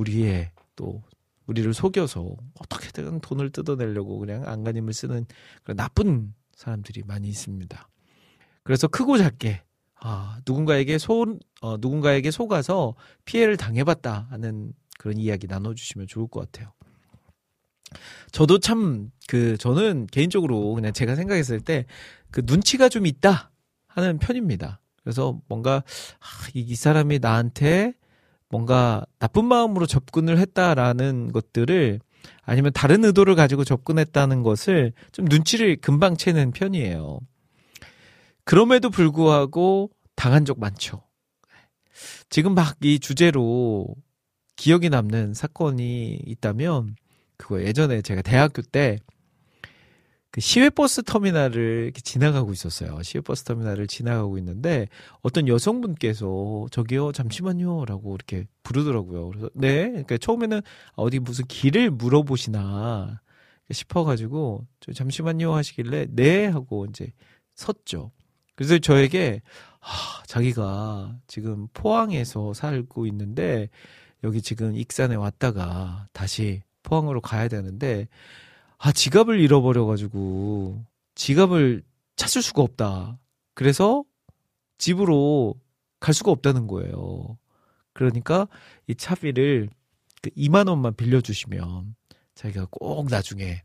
우리를 속여서 어떻게든 돈을 뜯어내려고 그냥 안간힘을 쓰는 그런 나쁜 사람들이 많이 있습니다. 그래서 크고 작게 누군가에게 속아서 피해를 당해봤다 하는 그런 이야기 나눠주시면 좋을 것 같아요. 저도 저는 개인적으로 그냥 제가 생각했을 때 그 눈치가 좀 있다 하는 편입니다. 그래서 뭔가 이 사람이 나한테 뭔가 나쁜 마음으로 접근을 했다라는 것들을, 아니면 다른 의도를 가지고 접근했다는 것을 좀 눈치를 금방 채는 편이에요. 그럼에도 불구하고 당한 적 많죠. 지금 막 이 주제로 기억이 남는 사건이 있다면, 그거 예전에 제가 대학교 때 그 시외버스 터미널을 이렇게 지나가고 있었어요. 시외버스 터미널을 지나가고 있는데 어떤 여성분께서 저기요 잠시만요 라고 이렇게 부르더라고요. 그래서 네, 그러니까 처음에는 어디 무슨 길을 물어보시나 싶어가지고 잠시만요 하시길래 네 하고 이제 섰죠. 그래서 저에게 자기가 지금 포항에서 살고 있는데 여기 지금 익산에 왔다가 다시 포항으로 가야 되는데 지갑을 잃어버려가지고 지갑을 찾을 수가 없다. 그래서 집으로 갈 수가 없다는 거예요. 그러니까 이 차비를 2만 원만 빌려주시면 자기가 꼭 나중에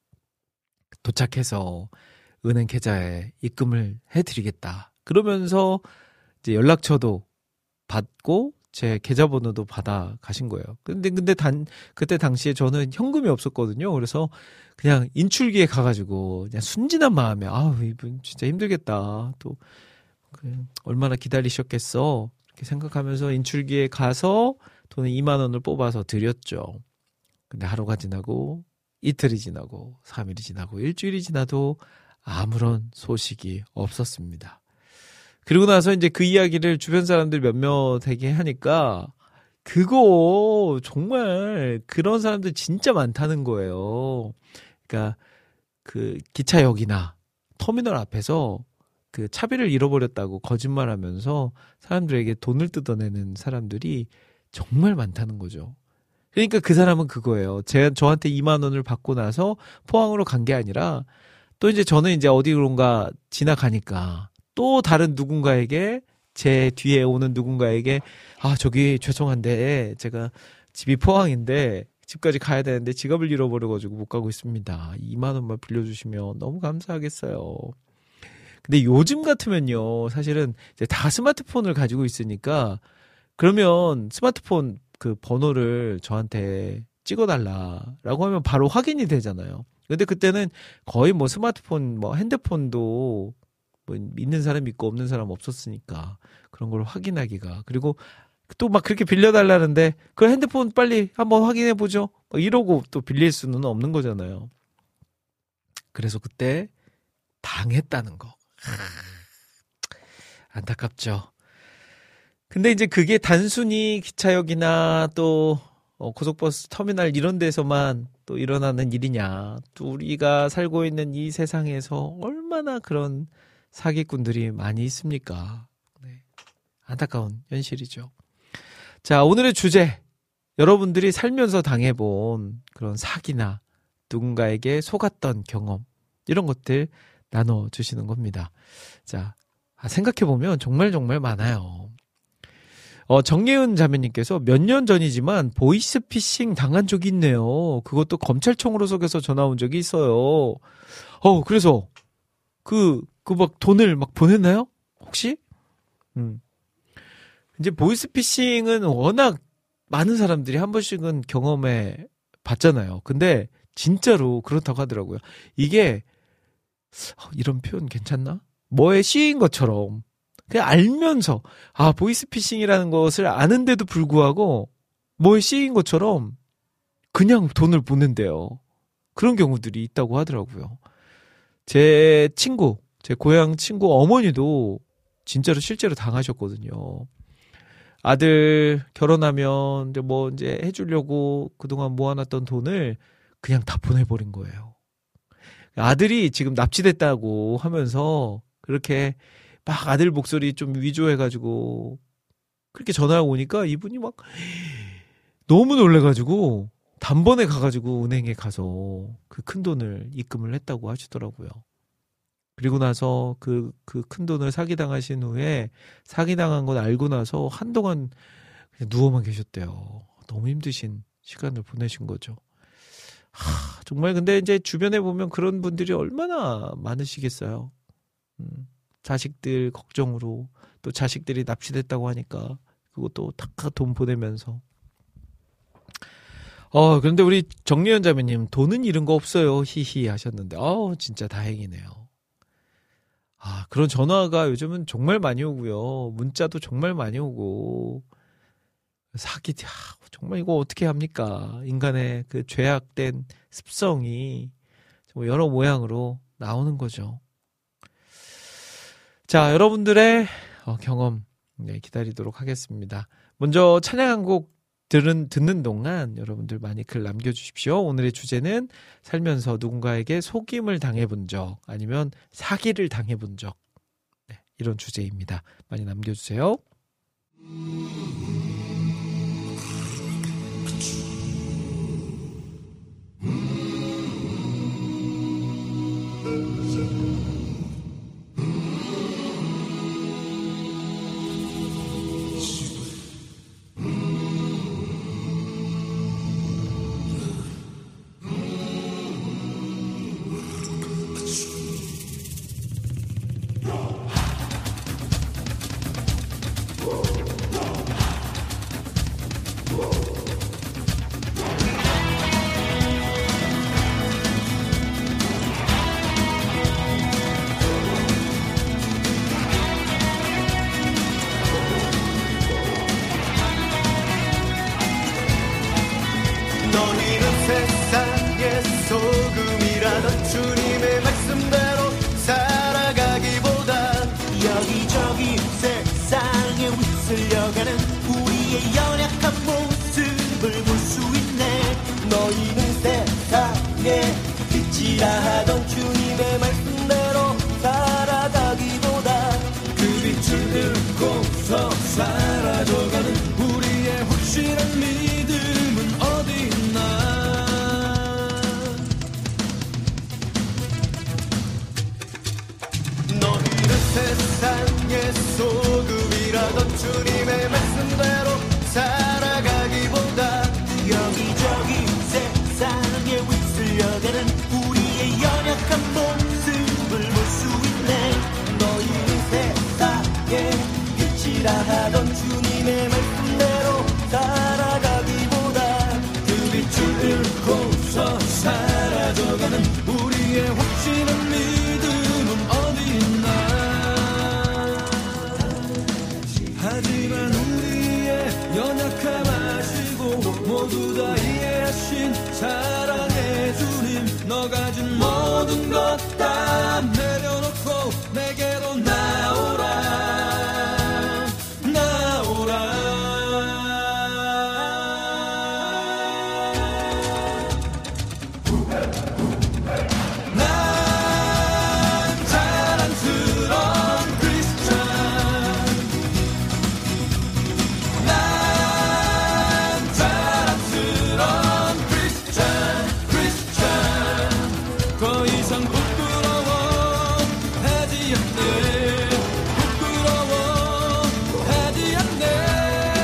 도착해서 은행 계좌에 입금을 해드리겠다. 그러면서 이제 연락처도 받고 제 계좌번호도 받아 가신 거예요. 근데 그때 당시에 저는 현금이 없었거든요. 그래서 그냥 인출기에 가가지고 그냥 순진한 마음에 이분 진짜 힘들겠다. 또 얼마나 기다리셨겠어. 이렇게 생각하면서 인출기에 가서 돈을 2만 원을 뽑아서 드렸죠. 근데 하루가 지나고 이틀이 지나고 3일이 지나고 일주일이 지나도 아무런 소식이 없었습니다. 그리고 나서 이제 그 이야기를 주변 사람들 몇몇에게 하니까 그거 정말 그런 사람들 진짜 많다는 거예요. 그러니까 그 기차역이나 터미널 앞에서 그 차비를 잃어버렸다고 거짓말하면서 사람들에게 돈을 뜯어내는 사람들이 정말 많다는 거죠. 그러니까 그 사람은 그거예요. 저한테 2만 원을 받고 나서 포항으로 간 게 아니라 또 이제 저는 이제 어디론가 지나가니까 또 다른 누군가에게, 제 뒤에 오는 누군가에게 저기 죄송한데 제가 집이 포항인데 집까지 가야 되는데 지갑을 잃어버려가지고 못 가고 있습니다. 2만 원만 빌려주시면 너무 감사하겠어요. 근데 요즘 같으면요, 사실은 이제 다 스마트폰을 가지고 있으니까 그러면 스마트폰 그 번호를 저한테 찍어달라라고 하면 바로 확인이 되잖아요. 근데 그때는 거의 뭐 스마트폰, 뭐 핸드폰도 뭐 있는 사람 있고 없는 사람 없었으니까 그런 걸 확인하기가, 그리고 또 막 그렇게 빌려달라는데 그 핸드폰 빨리 한번 확인해보죠 이러고 또 빌릴 수는 없는 거잖아요. 그래서 그때 당했다는 거. 안타깝죠. 근데 이제 그게 단순히 기차역이나 또 고속버스 터미널 이런 데서만 또 일어나는 일이냐, 또 우리가 살고 있는 이 세상에서 얼마나 그런 사기꾼들이 많이 있습니까? 네. 안타까운 현실이죠. 자, 오늘의 주제, 여러분들이 살면서 당해본 그런 사기나 누군가에게 속았던 경험, 이런 것들 나눠주시는 겁니다. 자, 생각해보면 정말 많아요. 정예은 자매님께서 몇 년 전이지만 보이스피싱 당한 적이 있네요. 그것도 검찰청으로 속여서 전화 온 적이 있어요. 그래서 막 돈을 막 보냈나요? 혹시? 이제 보이스피싱은 워낙 많은 사람들이 한 번씩은 경험해 봤잖아요. 근데 진짜로 그렇다고 하더라고요. 이게 이런 표현 괜찮나? 뭐에 씌인 것처럼 그냥 알면서 보이스피싱이라는 것을 아는데도 불구하고 뭐에 씌인 것처럼 그냥 돈을 보낸대요. 그런 경우들이 있다고 하더라고요. 제 고향 친구 어머니도 진짜로 실제로 당하셨거든요. 아들 결혼하면 이제 해주려고 그동안 모아놨던 돈을 그냥 다 보내버린 거예요. 아들이 지금 납치됐다고 하면서 그렇게 막 아들 목소리 좀 위조해가지고 그렇게 전화가 오니까 이분이 막 너무 놀래가지고 단번에 가가지고 은행에 가서 그 큰 돈을 입금을 했다고 하시더라고요. 그리고 나서 그 큰 돈을 사기당하신 후에 사기당한 건 알고 나서 한동안 그냥 누워만 계셨대요. 너무 힘드신 시간을 보내신 거죠. 정말 근데 이제 주변에 보면 그런 분들이 얼마나 많으시겠어요. 자식들 걱정으로 또 자식들이 납치됐다고 하니까 그것도 다 돈 보내면서. 그런데 우리 정리현 자매님 돈은 잃은 거 없어요. 히히 하셨는데 진짜 다행이네요. 그런 전화가 요즘은 정말 많이 오고요. 문자도 정말 많이 오고 사기 정말 이거 어떻게 합니까? 인간의 그 죄악된 습성이 정말 여러 모양으로 나오는 거죠. 자, 여러분들의 경험 기다리도록 하겠습니다. 먼저 찬양 한 곡 듣는 동안 여러분들 많이 글 남겨주십시오. 오늘의 주제는 살면서 누군가에게 속임을 당해본 적 아니면 사기를 당해본 적 이런 주제입니다. 많이 남겨주세요. 부끄러워하지 않네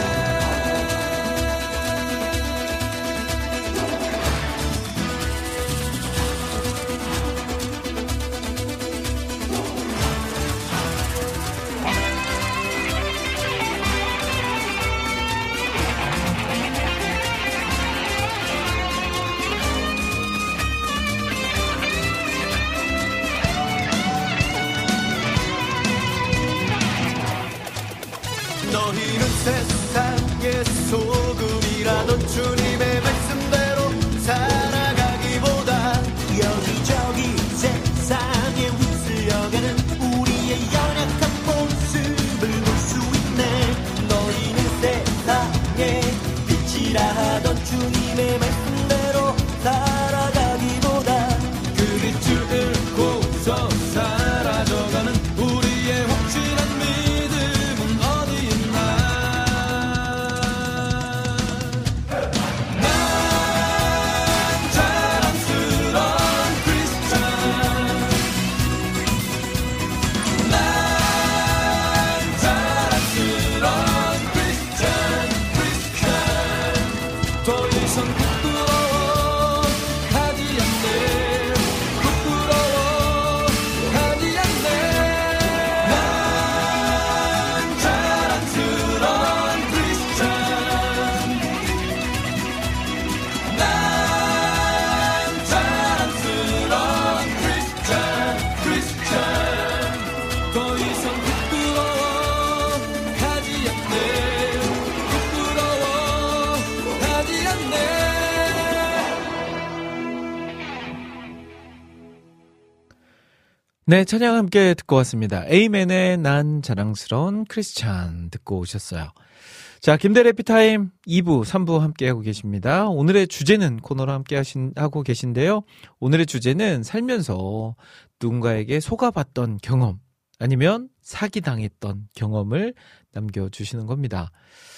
네, 찬양 함께 듣고 왔습니다. 에이맨의 난 자랑스러운 크리스찬 듣고 오셨어요. 자, 김대래 피타임 2부, 3부 함께하고 계십니다. 오늘의 주제는 코너로 하고 계신데요. 오늘의 주제는 살면서 누군가에게 속아봤던 경험 아니면 사기당했던 경험을 남겨주시는 겁니다.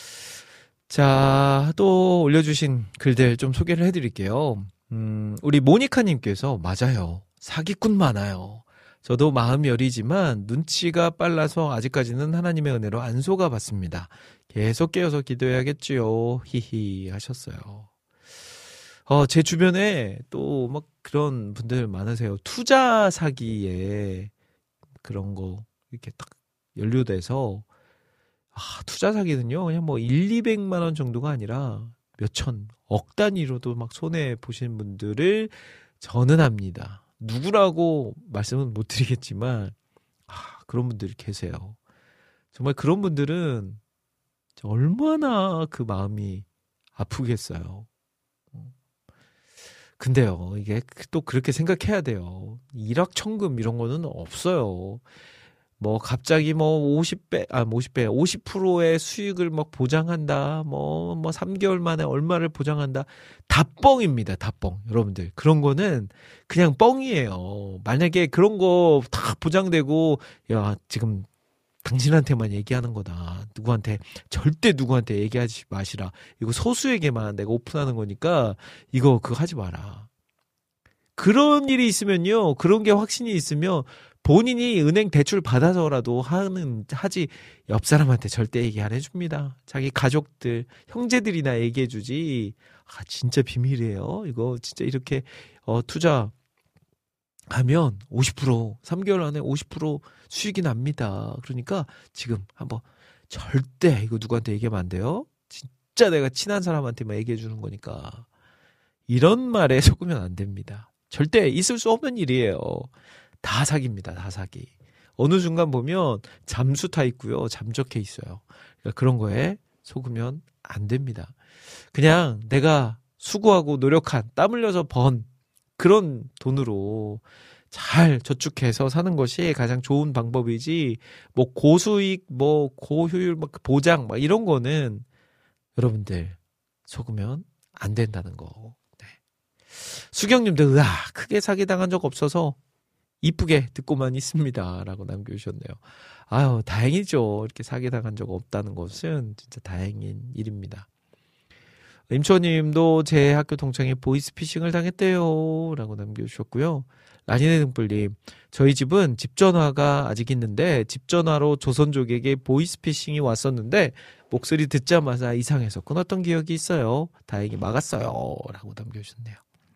자, 또 올려주신 글들 좀 소개를 해드릴게요. 우리 모니카님께서 맞아요. 사기꾼 많아요. 저도 마음이 여리지만 눈치가 빨라서 아직까지는 하나님의 은혜로 안 속아봤습니다. 계속 깨어서 기도해야겠지요. 히히 하셨어요. 제 주변에 또 막 그런 분들 많으세요. 투자 사기에 그런 거 이렇게 딱 연루돼서 투자 사기는요. 그냥 뭐 1,200만 원 정도가 아니라 몇천, 억 단위로도 막 손해 보신 분들을 저는 압니다. 누구라고 말씀은 못 드리겠지만 그런 분들이 계세요. 정말 그런 분들은 얼마나 그 마음이 아프겠어요. 근데요, 이게 또 그렇게 생각해야 돼요. 일확천금 이런 거는 없어요. 뭐 갑자기 뭐 50%의 수익을 막 보장한다. 뭐 3개월 만에 얼마를 보장한다. 다 뻥입니다. 다 뻥. 여러분들. 그런 거는 그냥 뻥이에요. 만약에 그런 거 다 보장되고 야, 지금 당신한테만 얘기하는 거다. 절대 누구한테 얘기하지 마시라. 이거 소수에게만 내가 오픈하는 거니까 그거 하지 마라. 그런 일이 있으면요. 그런 게 확신이 있으면 본인이 은행 대출 받아서라도 하지 옆 사람한테 절대 얘기 안 해줍니다. 자기 가족들, 형제들이나 얘기해주지. 진짜 비밀이에요. 이거 진짜 이렇게 투자하면 50%, 3개월 안에 50% 수익이 납니다. 그러니까 지금 한번 절대 이거 누구한테 얘기하면 안 돼요. 진짜 내가 친한 사람한테만 얘기해주는 거니까. 이런 말에 속으면 안 됩니다. 절대 있을 수 없는 일이에요. 다 사기입니다. 다 사기. 어느 순간 보면 잠수 타 있고요. 잠적해 있어요. 그러니까 그런 거에 속으면 안 됩니다. 그냥 내가 수고하고 노력한 땀 흘려서 번 그런 돈으로 잘 저축해서 사는 것이 가장 좋은 방법이지 뭐 고수익, 뭐 고효율, 막 보장 막 이런 거는 여러분들 속으면 안 된다는 거. 네. 수경님도 크게 사기당한 적 없어서 이쁘게 듣고만 있습니다. 라고 남겨주셨네요. 아유, 다행이죠. 이렇게 사기당한 적 없다는 것은 진짜 다행인 일입니다. 임초님도 제 학교 동창이 보이스피싱을 당했대요. 라고 남겨주셨고요. 라니네 등불님, 저희 집은 집전화가 아직 있는데 집전화로 조선족에게 보이스피싱이 왔었는데 목소리 듣자마자 이상해서 끊었던 기억이 있어요. 다행히 막았어요. 라고 남겨주셨네요.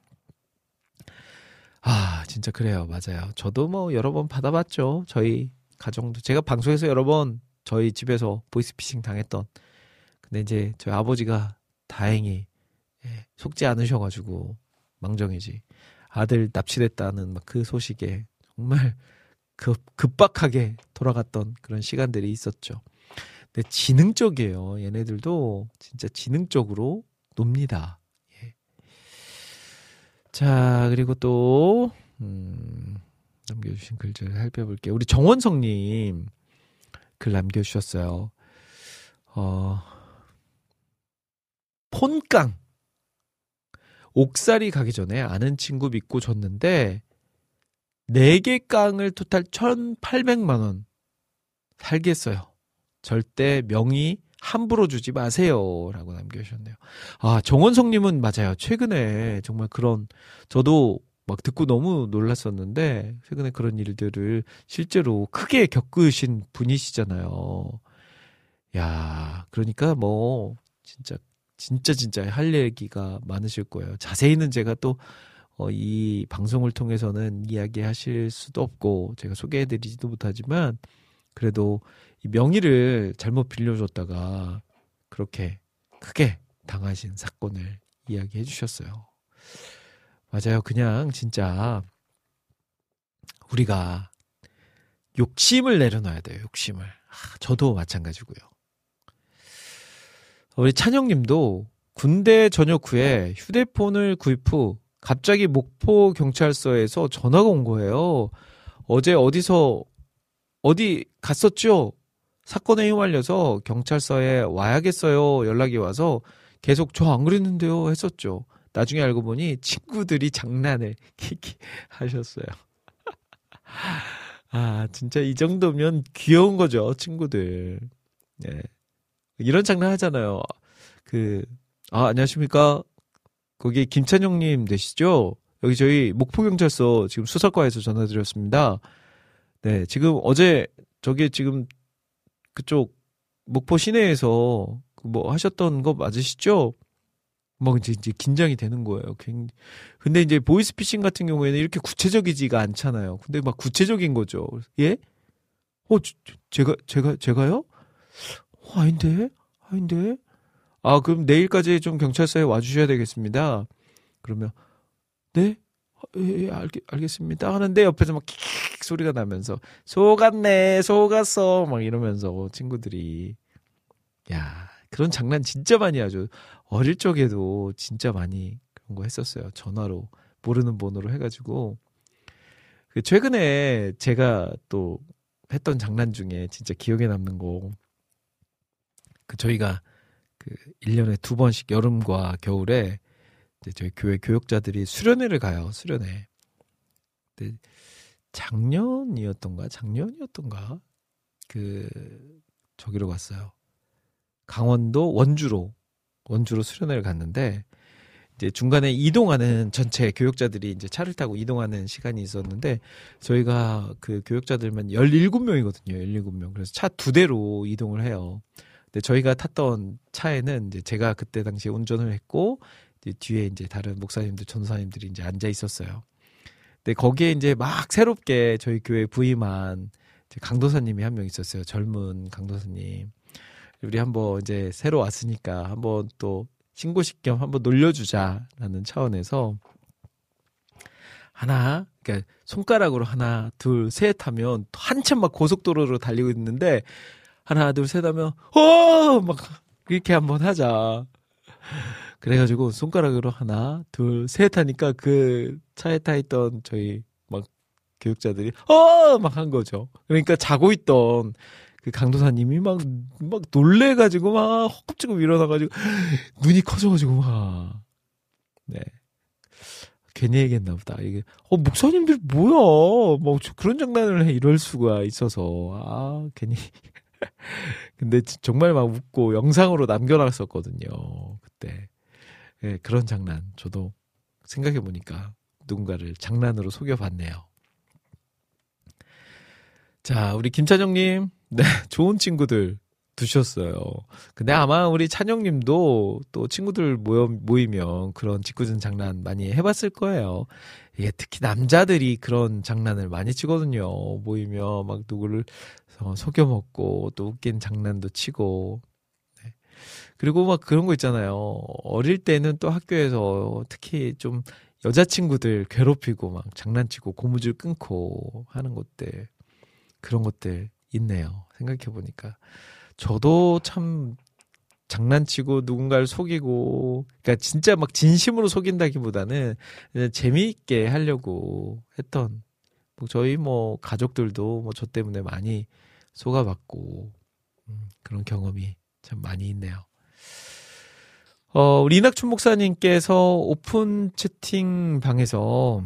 진짜 그래요. 맞아요. 저도 뭐 여러 번 받아봤죠. 저희 가정도. 제가 방송에서 여러 번 저희 집에서 보이스피싱 당했던. 근데 이제 저희 아버지가 다행히 속지 않으셔가지고 망정이지. 아들 납치됐다는 막 그 소식에 정말 급박하게 돌아갔던 그런 시간들이 있었죠. 근데 지능적이에요. 얘네들도 진짜 지능적으로 놉니다. 자, 그리고 또 남겨주신 글들 살펴볼게요. 우리 정원성님 글 남겨주셨어요. 폰깡 옥살이 가기 전에 아는 친구 믿고 줬는데 4개 깡을 토탈 1,800만 원 살겠어요. 절대 명의 함부로 주지 마세요. 라고 남겨주셨네요. 정원성님은 맞아요. 최근에 정말 저도 막 듣고 너무 놀랐었는데, 최근에 그런 일들을 실제로 크게 겪으신 분이시잖아요. 야, 그러니까 뭐, 진짜 할 얘기가 많으실 거예요. 자세히는 제가 또, 이 방송을 통해서는 이야기하실 수도 없고, 제가 소개해드리지도 못하지만, 그래도 이 명의를 잘못 빌려줬다가 그렇게 크게 당하신 사건을 이야기해 주셨어요. 맞아요. 그냥 진짜 우리가 욕심을 내려놔야 돼요. 욕심을. 저도 마찬가지고요. 우리 찬영님도 군대 전역 후에 휴대폰을 구입 후 갑자기 목포 경찰서에서 전화가 온 거예요. 어제 어디 갔었죠? 사건에 휘말려서 경찰서에 와야겠어요. 연락이 와서 계속 저 안 그랬는데요 했었죠. 나중에 알고 보니 친구들이 장난을 키키 하셨어요. 아, 진짜 이 정도면 귀여운 거죠, 친구들. 네. 이런 장난 하잖아요. 안녕하십니까? 거기 김찬용님 되시죠? 여기 저희 목포경찰서 지금 수사과에서 전화드렸습니다. 네, 지금 어제 저기 지금 그쪽 목포 시내에서 뭐 하셨던 거 맞으시죠? 막 이제 긴장이 되는 거예요. 근데 이제 보이스피싱 같은 경우에는 이렇게 구체적이지가 않잖아요. 근데 막 구체적인 거죠. 예? 제가요? 아닌데? 그럼 내일까지 좀 경찰서에 와주셔야 되겠습니다. 그러면, 네? 예, 알겠습니다. 하는데 옆에서 막 킥 소리가 나면서, 속았어. 막 이러면서 친구들이. 야, 그런 장난 진짜 많이 하죠. 어릴 적에도 진짜 많이 그런 거 했었어요. 전화로, 모르는 번호로 해가지고. 최근에 제가 또 했던 장난 중에 진짜 기억에 남는 거, 저희가 1년에 2번씩 여름과 겨울에 이제 저희 교회 교역자들이 수련회를 가요. 수련회. 근데 작년이었던가 저기로 갔어요. 강원도 원주로 수련회를 갔는데 이제 중간에 이동하는 전체 교역자들이 이제 차를 타고 이동하는 시간이 있었는데 저희가 그 교역자들만 17명이거든요. 17명. 그래서 차 2대로 이동을 해요. 근데 저희가 탔던 차에는 이제 제가 그때 당시에 운전을 했고 이제 뒤에 이제 다른 목사님들, 전도사님들이 이제 앉아 있었어요. 근데 거기에 이제 막 새롭게 저희 교회 부임한 강도사님이 한 명 있었어요. 젊은 강도사님. 우리 한번 이제 새로 왔으니까 한번 또 신고식 겸 한번 놀려주자라는 차원에서 그러니까 손가락으로 하나, 둘, 셋 하면 한참 막 고속도로로 달리고 있는데 하나, 둘, 셋 하면 막 이렇게 한번 하자. 그래가지고 손가락으로 하나, 둘, 셋 하니까 그 차에 타 있던 저희 막 교육자들이 막 한 거죠. 그러니까 자고 있던 그 강도사님이 막 놀래가지고 막 헛겁지고 일어나가지고 눈이 커져가지고 네. 괜히 얘기했나 보다. 이게 목사님들 뭐야? 뭐 그런 장난을 해 이럴 수가 있어서 괜히. 근데 정말 막 웃고 영상으로 남겨놨었거든요. 그때. 네, 그런 장난 저도 생각해보니까 누군가를 장난으로 속여봤네요. 자, 우리 김찬영님, 네, 좋은 친구들 두셨어요. 근데 아마 우리 찬영님도 또 친구들 모이면 그런 짓궂은 장난 많이 해봤을 거예요. 이게 특히 남자들이 그런 장난을 많이 치거든요. 모이면 막 누구를 속여먹고 또 웃긴 장난도 치고. 네. 그리고 막 그런 거 있잖아요. 어릴 때는 또 학교에서 특히 좀 여자친구들 괴롭히고 막 장난치고 고무줄 끊고 하는 것들. 그런 것들 있네요. 생각해보니까. 저도 참 장난치고 누군가를 속이고, 그러니까 진짜 막 진심으로 속인다기보다는 그냥 재미있게 하려고 했던, 저희 가족들도 저 때문에 많이 속아봤고, 그런 경험이 참 많이 있네요. 우리 이낙춘 목사님께서 오픈 채팅방에서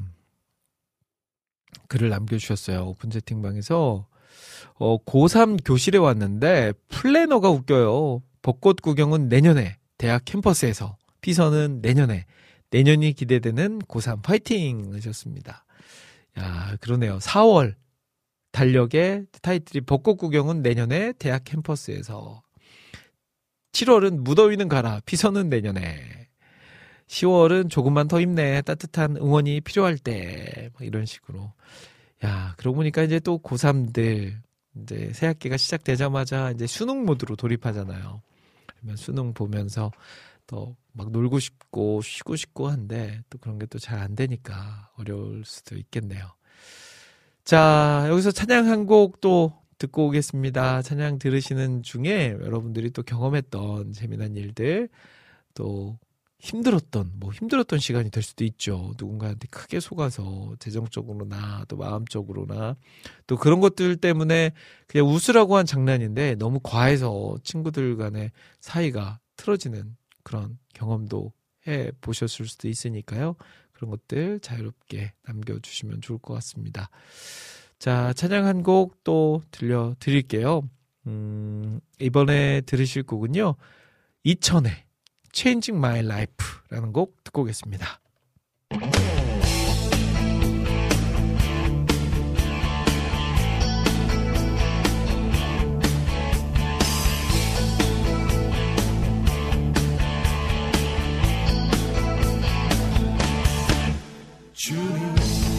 글을 남겨주셨어요. 오픈 채팅방에서 고3 교실에 왔는데 플래너가 웃겨요. 벚꽃 구경은 내년에 대학 캠퍼스에서, 피서는 내년이 기대되는 고3 파이팅 하셨습니다. 야, 그러네요. 4월 달력의 타이틀이 벚꽃 구경은 내년에 대학 캠퍼스에서, 7월은 무더위는 가라, 피서는 내년에, 10월은 조금만 더 힘내, 따뜻한 응원이 필요할 때, 이런 식으로. 야, 그러고 보니까 이제 또 고3들 이제 새 학기가 시작되자마자 이제 수능 모드로 돌입하잖아요. 그러면 수능 보면서 또 막 놀고 싶고 쉬고 싶고 한데 또 그런 게 또 잘 안 되니까 어려울 수도 있겠네요. 자, 여기서 찬양 한 곡 또 듣고 오겠습니다. 찬양 들으시는 중에 여러분들이 또 경험했던 재미난 일들, 또 힘들었던 시간이 될 수도 있죠. 누군가한테 크게 속아서 재정적으로나 또 마음적으로나 또 그런 것들 때문에 그냥 웃으라고 한 장난인데 너무 과해서 친구들 간의 사이가 틀어지는 그런 경험도 해 보셨을 수도 있으니까요. 그런 것들 자유롭게 남겨주시면 좋을 것 같습니다. 자, 찬양 한 곡 또 들려드릴게요. 이번에 들으실 곡은요. 2000의 Changing My Life라는 곡 듣고 오겠습니다. 주님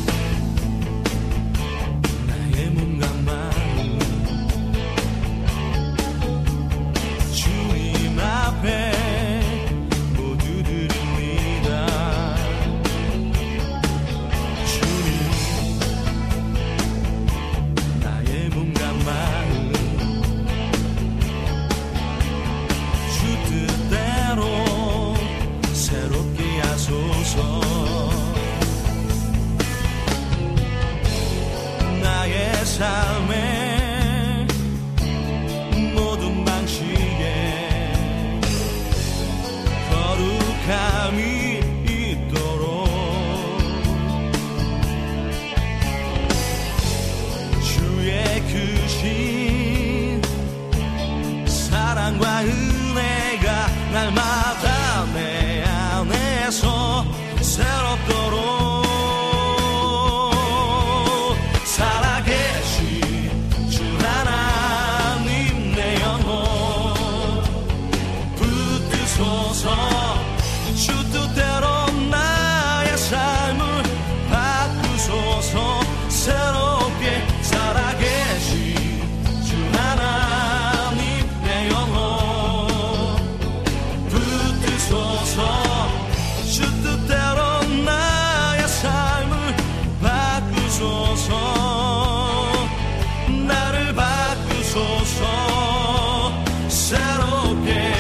나의 몸과 마음 주님 앞에 모두 드립니다. 주님 나의 몸과 마음 주 뜻대로 새롭게 하소서. 나의 삶의 모든 방식에 거룩함이 있도록 주의 크신 사랑과 은혜가 날마다 내 안에서 새롭도록 주 뜻대로 나의 삶을 바꾸소서. 새롭게 살아계신 주 하나님 내 영혼 붙드소서. 주 뜻대로 나의 삶을 바꾸소서. 나를 바꾸소서. 새롭게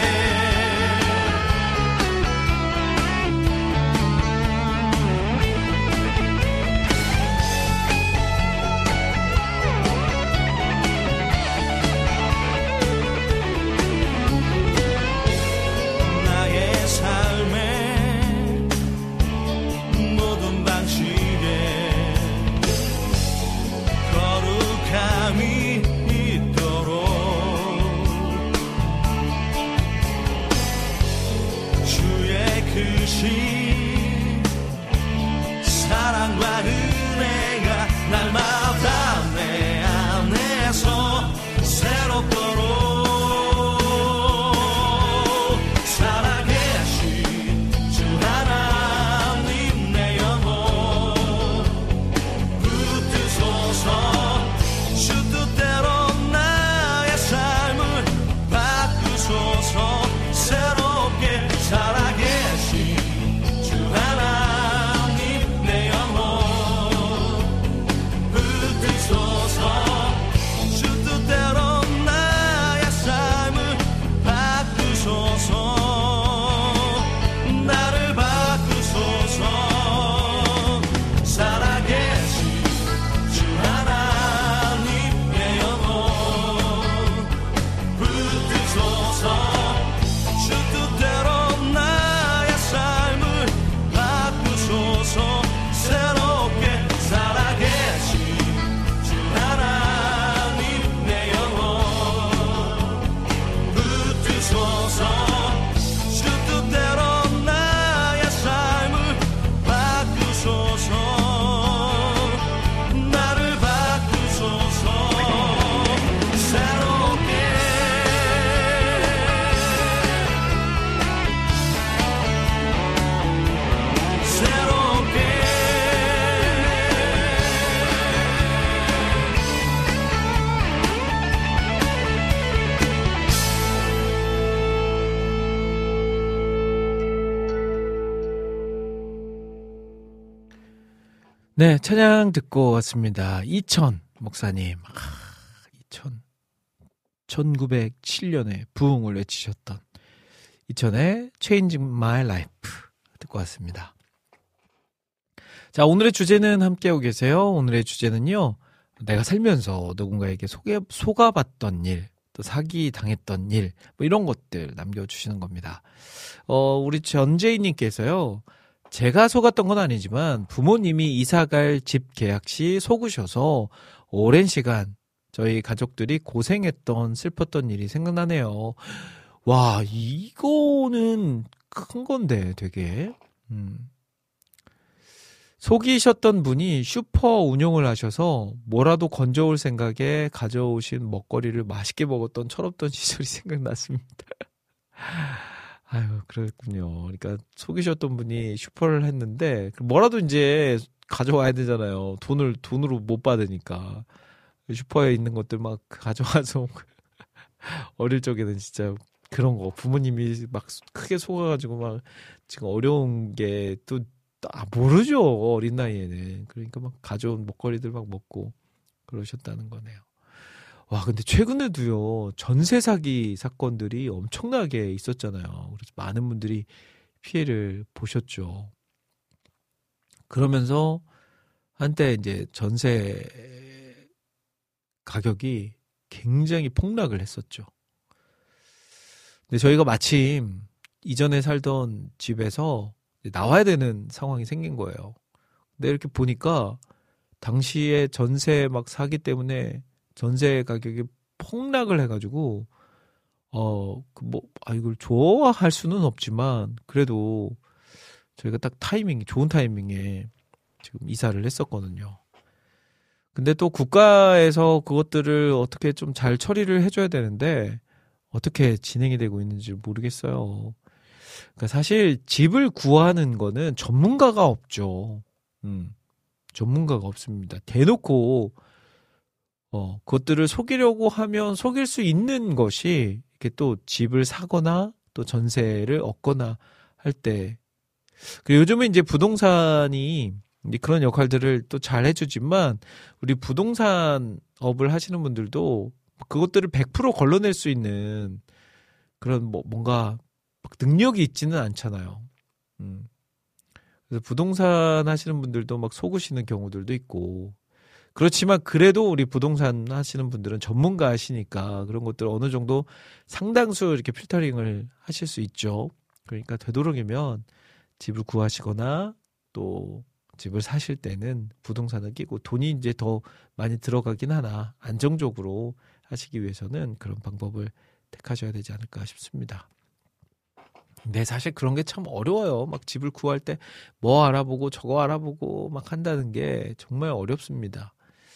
사랑과 은혜가 날마다 내 안에서 새롭도록 살아계신 주 하나님 내 영혼 붙드소서. 주 뜻대로 나의 삶을 바꾸소서. 새롭게 살아계신 주 하나님 내 영혼 붙드소서. 주 뜻대로 나의 삶을 바꾸소서. 나를 바꾸소서. 살아계신 주 하나님 내 영혼 붙드소서. 주 뜻대로 나의 삶을 바꾸소서. 새롭게 살아계신 주 하나님 내 영혼 붙드소서. 주 뜻대로 나의 삶을 바꾸소서. 나를 바꾸소서. 새롭게 네, 찬양 듣고 왔습니다. 이천 목사님. 1907년에 부흥을 외치셨던 이천의 Changing My Life 듣고 왔습니다. 자, 오늘의 주제는 함께하고 계세요. 오늘의 주제는요, 내가 살면서 누군가에게 속아봤던 일, 또 사기 당했던 일, 뭐 이런 것들 남겨주시는 겁니다. 우리 전재희님께서요, 제가 속았던 건 아니지만 부모님이 이사갈 집 계약 시 속으셔서 오랜 시간 저희 가족들이 고생했던 슬펐던 일이 생각나네요. 와, 이거는 큰 건데 되게. 속이셨던 분이 슈퍼 운영을 하셔서 뭐라도 건져올 생각에 가져오신 먹거리를 맛있게 먹었던 철없던 시절이 생각났습니다. 아유, 그랬군요. 그러니까 속이셨던 분이 슈퍼를 했는데 뭐라도 이제 가져와야 되잖아요. 돈으로 못 받으니까. 슈퍼에 있는 것들 막 가져와서 어릴 적에는 진짜 그런 거 부모님이 막 크게 속아가지고 막 지금 어려운 게 또 모르죠. 어린 나이에는. 그러니까 막 가져온 먹거리들 막 먹고 그러셨다는 거네요. 와, 근데 최근에도요, 전세 사기 사건들이 엄청나게 있었잖아요. 그래서 많은 분들이 피해를 보셨죠. 그러면서 한때 이제 전세 가격이 굉장히 폭락을 했었죠. 근데 저희가 마침 이전에 살던 집에서 나와야 되는 상황이 생긴 거예요. 근데 이렇게 보니까 당시에 전세 막 사기 때문에 전세 가격이 폭락을 해가지고 이걸 좋아할 수는 없지만 그래도 저희가 딱 좋은 타이밍에 지금 이사를 했었거든요. 근데 또 국가에서 그것들을 어떻게 좀 잘 처리를 해줘야 되는데 어떻게 진행이 되고 있는지 모르겠어요. 그러니까 사실 집을 구하는 거는 전문가가 없죠. 전문가가 없습니다. 대놓고 그것들을 속이려고 하면 속일 수 있는 것이 이렇게 또 집을 사거나 또 전세를 얻거나 할 때. 그리고 요즘은 이제 부동산이 그런 역할들을 또 잘 해주지만 우리 부동산 업을 하시는 분들도 그것들을 100% 걸러낼 수 있는 그런 뭔가 능력이 있지는 않잖아요. 그래서 부동산 하시는 분들도 막 속으시는 경우들도 있고 그렇지만 그래도 우리 부동산 하시는 분들은 전문가 하시니까 그런 것들 어느 정도 상당수 이렇게 필터링을 하실 수 있죠. 그러니까 되도록이면 집을 구하시거나 또 집을 사실 때는 부동산을 끼고 돈이 이제 더 많이 들어가긴 하나 안정적으로 하시기 위해서는 그런 방법을 택하셔야 되지 않을까 싶습니다. 근데 사실 그런 게 참 어려워요. 막 집을 구할 때 뭐 알아보고 저거 알아보고 막 한다는 게 정말 어렵습니다.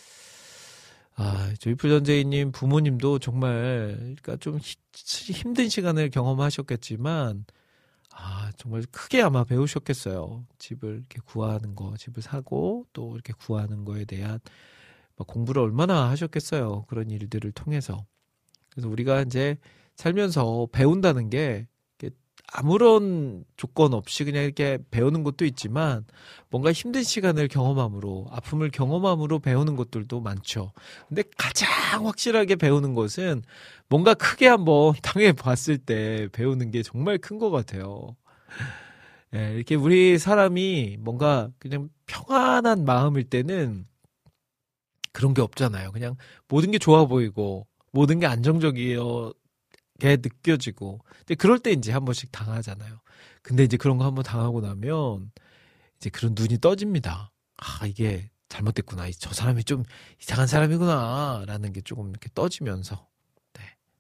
조이풀 전재희님 부모님도 정말 그러니까 좀 힘든 시간을 경험하셨겠지만 정말 크게 아마 배우셨겠어요. 집을 이렇게 구하는 거, 집을 사고 또 이렇게 구하는 거에 대한 공부를 얼마나 하셨겠어요. 그런 일들을 통해서. 그래서 우리가 이제 살면서 배운다는 게 아무런 조건 없이 그냥 이렇게 배우는 것도 있지만 뭔가 힘든 시간을 경험함으로 아픔을 경험함으로 배우는 것들도 많죠. 근데 가장 확실하게 배우는 것은 뭔가 크게 한번 당해봤을 때 배우는 게 정말 큰 것 같아요. 예, 이렇게 우리 사람이 뭔가 그냥 평안한 마음일 때는 그런 게 없잖아요. 그냥 모든 게 좋아 보이고 모든 게 안정적이게 느껴지고. 근데 그럴 때 이제 한 번씩 당하잖아요. 근데 이제 그런 거 한번 당하고 나면 이제 그런 눈이 떠집니다. 이게 잘못됐구나. 저 사람이 좀 이상한 사람이구나. 라는 게 조금 이렇게 떠지면서. 네.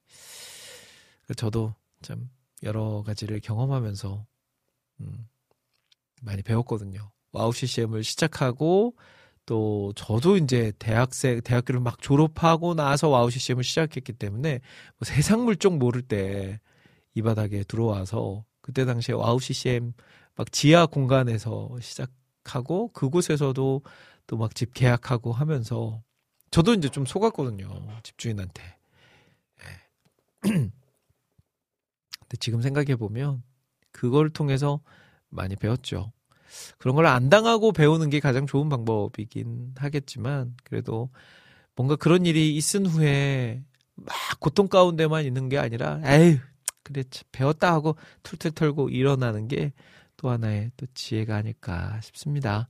저도 참 여러 가지를 경험하면서 많이 배웠거든요. 와우 CCM을 시작하고 또 저도 이제 대학교를 막 졸업하고 나서 와우 CCM을 시작했기 때문에 세상 물정 모를 때 이 바닥에 들어와서 그때 당시에 와우 CCM 막 지하 공간에서 시작하고 그곳에서도 또 막 집 계약하고 하면서 저도 이제 좀 속았거든요. 집주인한테. 네. 근데 지금 생각해 보면 그걸 통해서 많이 배웠죠. 그런 걸 안 당하고 배우는 게 가장 좋은 방법이긴 하겠지만 그래도 뭔가 그런 일이 있은 후에 막 고통 가운데만 있는 게 아니라 에휴 그래 배웠다 하고 툴툴 털고 일어나는 게 또 하나의 또 지혜가 아닐까 싶습니다.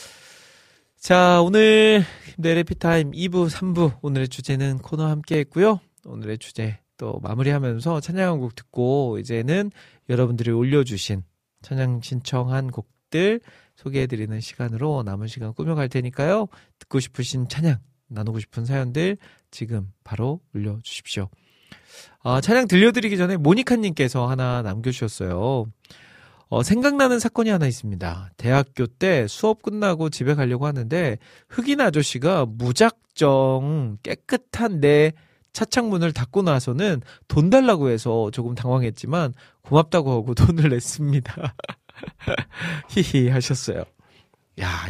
자, 오늘 힘내의 해피타임 2부, 3부 오늘의 주제는 코너 함께 했고요. 오늘의 주제 또 마무리하면서 찬양 한 곡 듣고 이제는 여러분들이 올려주신 찬양 신청한 곡들 소개해드리는 시간으로 남은 시간 꾸며갈 테니까요. 듣고 싶으신 찬양, 나누고 싶은 사연들 지금 바로 올려주십시오. 찬양 들려드리기 전에 모니카님께서 하나 남겨주셨어요. 생각나는 사건이 하나 있습니다. 대학교 때 수업 끝나고 집에 가려고 하는데 흑인 아저씨가 무작정 깨끗한 내 차창문을 닫고 나서는 돈 달라고 해서 조금 당황했지만 고맙다고 하고 돈을 냈습니다. 히히 하셨어요. 야,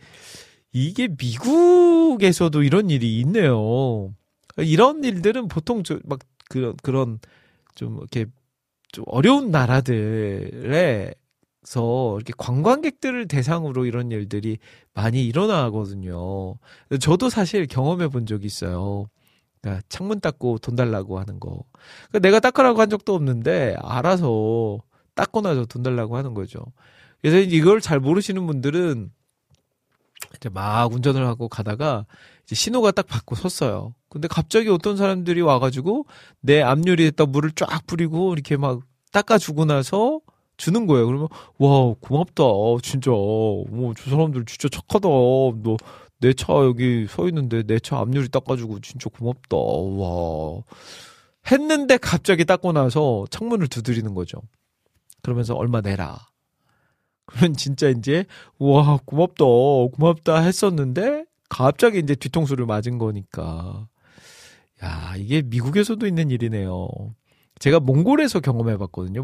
이게 미국에서도 이런 일이 있네요. 이런 일들은 보통 막 그런 좀 이렇게 좀 어려운 나라들에서 이렇게 관광객들을 대상으로 이런 일들이 많이 일어나거든요. 저도 사실 경험해 본 적이 있어요. 그러니까 창문 닦고 돈 달라고 하는 거. 그러니까 내가 닦으라고 한 적도 없는데 알아서 닦고 나서 돈 달라고 하는 거죠. 그래서 이걸 잘 모르시는 분들은 이제 막 운전을 하고 가다가 이제 신호가 딱 받고 섰어요. 근데 갑자기 어떤 사람들이 와가지고 내 앞유리에다 물을 쫙 뿌리고 이렇게 막 닦아주고 나서 주는 거예요. 그러면 와 고맙다 진짜. 저 사람들 진짜 착하다. 너 내 차 여기 서 있는데 내 차 앞유리 닦아주고 진짜 고맙다. 와 했는데 갑자기 닦고 나서 창문을 두드리는 거죠. 그러면서 얼마 내라. 그러면 진짜 이제 와 고맙다 했었는데 갑자기 이제 뒤통수를 맞은 거니까. 야, 이게 미국에서도 있는 일이네요. 제가 몽골에서 경험해봤거든요.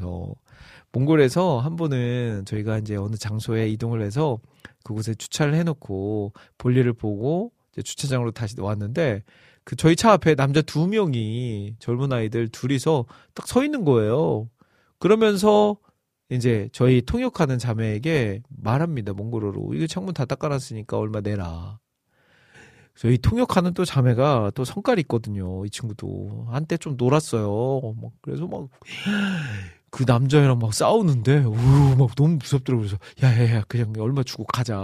몽골에서 한 번은 저희가 이제 어느 장소에 이동을 해서 그곳에 주차를 해놓고 볼일을 보고 이제 주차장으로 다시 왔는데 그 저희 차 앞에 남자 2명이 젊은 아이들 둘이서 딱 서 있는 거예요. 그러면서 이제 저희 통역하는 자매에게 말합니다. 몽골어로. 이거 창문 다 닦아놨으니까 얼마 내라. 저희 통역하는 또 자매가 또 성깔이 있거든요. 이 친구도 한때 좀 놀았어요. 막 그래서 막 그 남자애랑 막 싸우는데 막 너무 무섭더라고요. 그래서 야야야 그냥 얼마 주고 가자.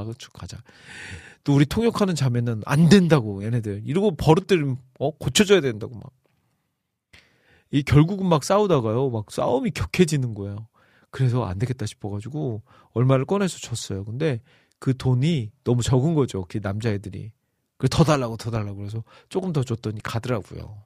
또 우리 통역하는 자매는 안 된다고 얘네들 이러고 버릇들 고쳐줘야 된다고 막. 이 결국은 막 싸우다가요. 막 싸움이 격해지는 거예요. 그래서 안 되겠다 싶어가지고 얼마를 꺼내서 줬어요. 근데 그 돈이 너무 적은 거죠. 그 남자애들이. 그래서 더 달라고 그래서 조금 더 줬더니 가더라고요.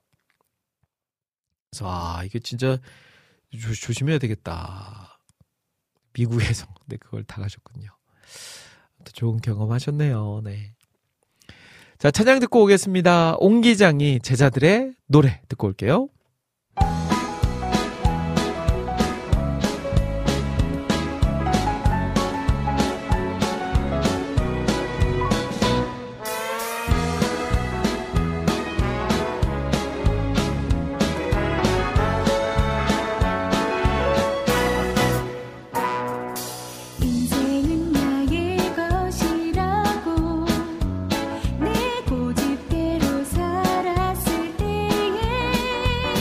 그래서 이게 진짜 조심해야 되겠다. 미국에서 근데 그걸 당하셨군요. 또 좋은 경험 하셨네요. 네. 자, 찬양 듣고 오겠습니다. 옹 기장이 제자들의 노래 듣고 올게요. 내 고집대로 살았을 때에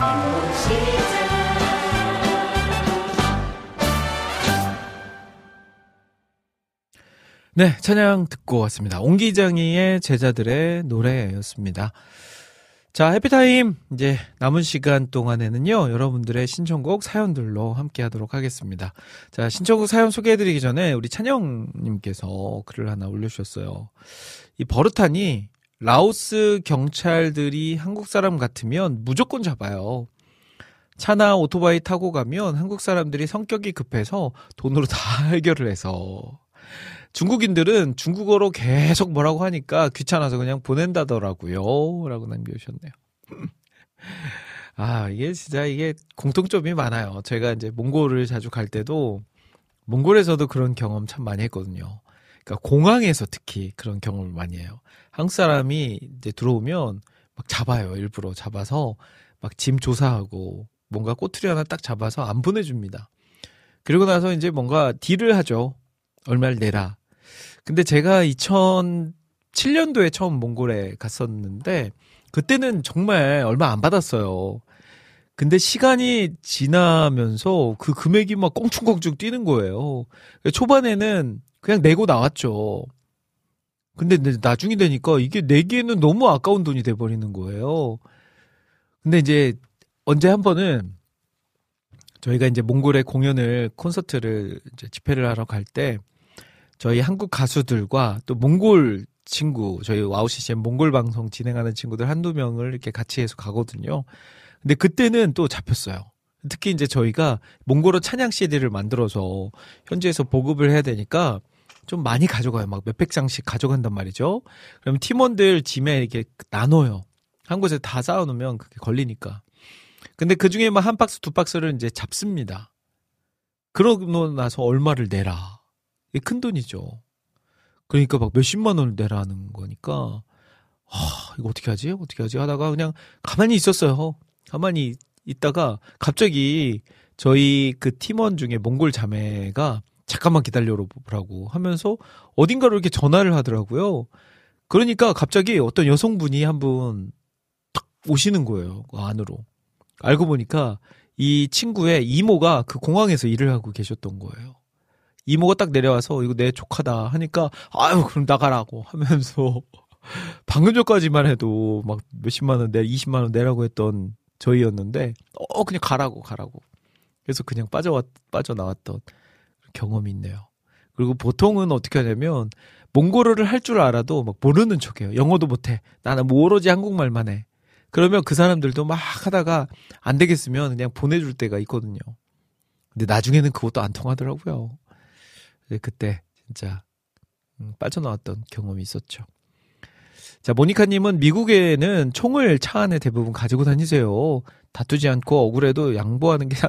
네, 찬양 듣고 왔습니다. 옹기장이의 제자들의 노래였습니다. 자, 해피타임 이제 남은 시간 동안에는요, 여러분들의 신청곡 사연들로 함께 하도록 하겠습니다. 자, 신청곡 사연 소개해드리기 전에 우리 찬영님께서 글을 하나 올려주셨어요. 이 버릇하니 라오스 경찰들이 한국 사람 같으면 무조건 잡아요. 차나 오토바이 타고 가면 한국 사람들이 성격이 급해서 돈으로 다 해결을 해서 중국인들은 중국어로 계속 뭐라고 하니까 귀찮아서 그냥 보낸다더라고요. 라고 남겨주셨네요. 아, 이게 진짜 이게 공통점이 많아요. 제가 이제 몽골을 자주 갈 때도 몽골에서도 그런 경험 참 많이 했거든요. 그러니까 공항에서 특히 그런 경험을 많이 해요. 한국 사람이 이제 들어오면 막 잡아요. 일부러 잡아서 막 짐 조사하고 뭔가 꼬투리 하나 딱 잡아서 안 보내줍니다. 그리고 나서 이제 뭔가 딜을 하죠. 얼마를 내라. 근데 제가 2007년도에 처음 몽골에 갔었는데 그때는 정말 얼마 안 받았어요. 근데 시간이 지나면서 그 금액이 막 껑충껑충 뛰는 거예요. 초반에는 그냥 내고 나왔죠. 근데 나중에 되니까 이게 내기에는 너무 아까운 돈이 돼버리는 거예요. 근데 이제 언제 한 번은 저희가 이제 몽골에 공연을 콘서트를 이제 집회를 하러 갈 때 저희 한국 가수들과 또 몽골 친구, 저희 와우 CCM 몽골 방송 진행하는 친구들 한두 명을 이렇게 같이 해서 가거든요. 근데 그때는 또 잡혔어요. 특히 이제 저희가 몽골어 찬양 CD를 만들어서 현지에서 보급을 해야 되니까 좀 많이 가져가요. 막 몇백 장씩 가져간단 말이죠. 그럼 팀원들 짐에 이렇게 나눠요. 한 곳에 다 쌓아놓으면 그게 걸리니까. 근데 그 중에 막 한 박스, 두 박스를 이제 잡습니다. 그러고 나서 얼마를 내라. 이게 큰 돈이죠. 그러니까 막 몇십만 원을 내라는 거니까, 이거 어떻게 하지? 어떻게 하지? 하다가 그냥 가만히 있었어요. 가만히 있다가 갑자기 저희 그 팀원 중에 몽골 자매가 잠깐만 기다려보라고 하면서 어딘가로 이렇게 전화를 하더라고요. 그러니까 갑자기 어떤 여성분이 한 분 딱 오시는 거예요. 그 안으로. 알고 보니까 이 친구의 이모가 그 공항에서 일을 하고 계셨던 거예요. 이모가 딱 내려와서 이거 내 조카다 하니까 아유 그럼 나가라고 하면서 방금 전까지만 해도 막 몇십만 원 20만 원 내라고 했던 저희였는데 그냥 가라고 그래서 그냥 빠져나왔던 경험이 있네요. 그리고 보통은 어떻게 하냐면 몽골어를 할 줄 알아도 막 모르는 척해요. 영어도 못해. 나는 뭐 오로지 한국말만 해. 그러면 그 사람들도 막 하다가 안 되겠으면 그냥 보내줄 때가 있거든요. 근데 나중에는 그것도 안 통하더라고요. 그때 진짜 빠져나왔던 경험이 있었죠. 자, 모니카님은 미국에는 총을 차 안에 대부분 가지고 다니세요. 다투지 않고 억울해도 양보하는 게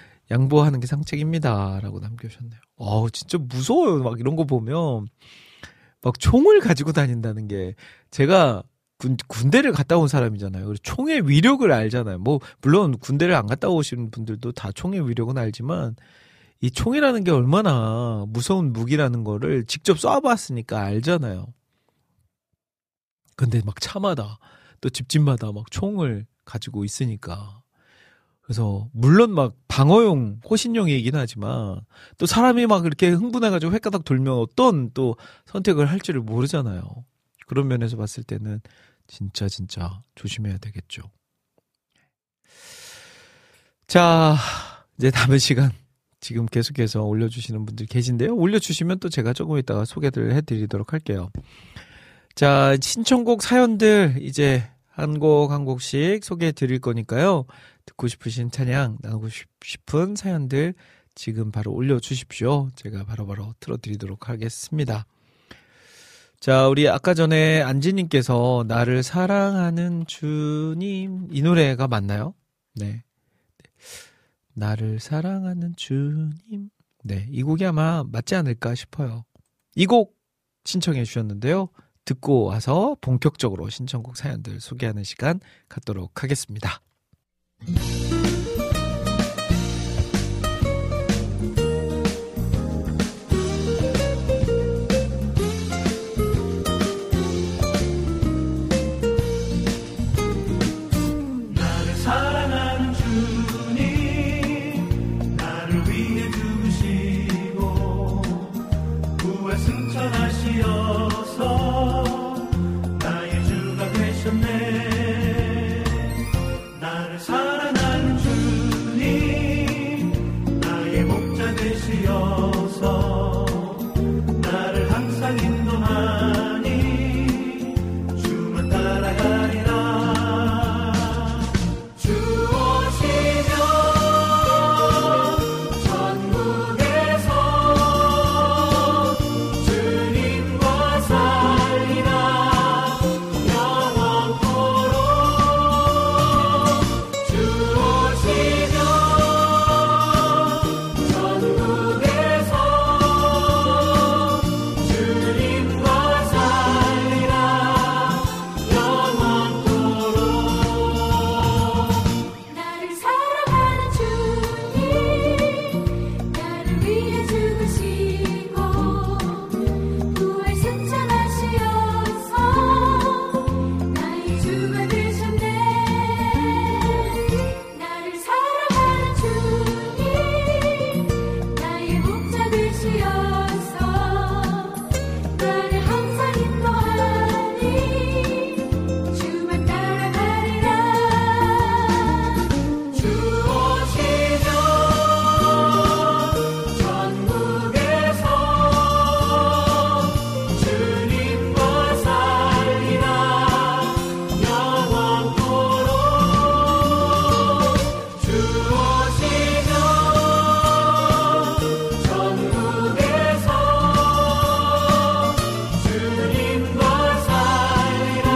상책입니다. 라고 남겨주셨네요. 진짜 무서워요. 막 이런 거 보면 막 총을 가지고 다닌다는 게 제가 군대를 갔다 온 사람이잖아요. 그래서 총의 위력을 알잖아요. 뭐 물론 군대를 안 갔다 오신 분들도 다 총의 위력은 알지만 이 총이라는 게 얼마나 무서운 무기라는 거를 직접 쏴봤으니까 알잖아요. 근데 막 차마다 또 집집마다 막 총을 가지고 있으니까. 그래서 물론 막 방어용 호신용이긴 하지만 또 사람이 막 이렇게 흥분해가지고 획가닥 돌면 어떤 또 선택을 할지를 모르잖아요. 그런 면에서 봤을 때는 진짜 조심해야 되겠죠. 자, 이제 남은 시간 지금 계속해서 올려주시는 분들 계신데요. 올려주시면 또 제가 조금 이따가 소개를 해드리도록 할게요. 자, 신청곡 사연들 이제 한 곡씩 소개해 드릴 거니까요. 듣고 싶으신 찬양, 나누고 싶은 사연들 지금 바로 올려주십시오. 제가 바로바로 틀어드리도록 하겠습니다. 자, 우리 아까 전에 안지님께서 나를 사랑하는 주님, 이 노래가 맞나요? 네. 나를 사랑하는 주님. 네, 이 곡이 아마 맞지 않을까 싶어요. 이 곡 신청해 주셨는데요. 듣고 와서 본격적으로 신청곡 사연들 소개하는 시간 갖도록 하겠습니다. 나를 사랑하는 나를 사랑하는 주님 나의 목자 되시어서 나를 항상 인도하니 주만 따라가리라. 주 오시면 천국에서 주님과 살리라. 영원토록 주 오시면 천국에서 주님과 살리라. 영원토록 나를 사랑하는 주님 나를 위해 죽으시고 부활 승천하시어서 나의 주가 되셨네. 나를 사랑하는 주님 나의 목자 되시어서 나를 항상 인도하니 주만 따라가리라. 주 오시면 천국에서 주님과 살리라. 영원토록 주 오시면 천국에서 주님과 살리라.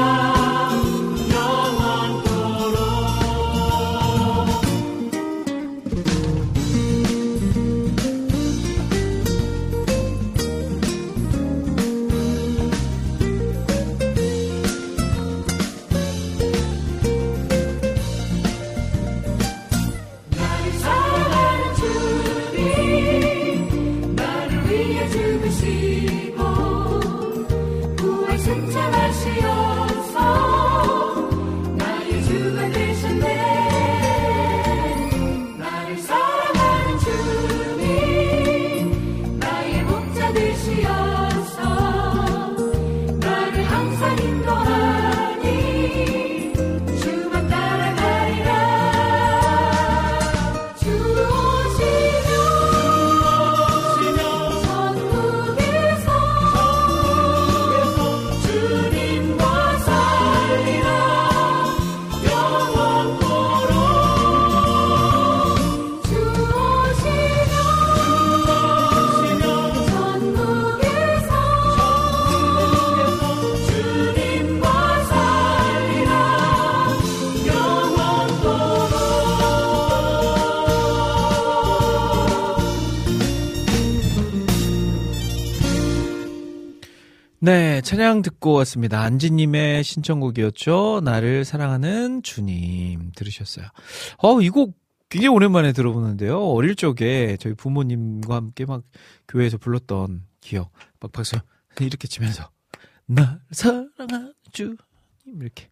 나를 사랑하는 주님 나를 위해 죽으시고 부활 승천하시어서 나의 주가 되셨네. 나를 사랑하는 주님 나의 목자 되시어서 나를 항상 인도하니 주만 따라가리라. 주 오시면 천국에서 주님과 살리라. 영원토록 주 오시면 천국에서 주님과 살리라. 영원토록 네, 찬양 듣고 왔습니다. 안지님의 신청곡이었죠. 나를 사랑하는 주님 들으셨어요. 이 곡 굉장히 오랜만에 들어보는데요. 어릴 적에 저희 부모님과 함께 막 교회에서 불렀던 기억. 막 박수 이렇게 치면서 나를 사랑하는 주님 이렇게.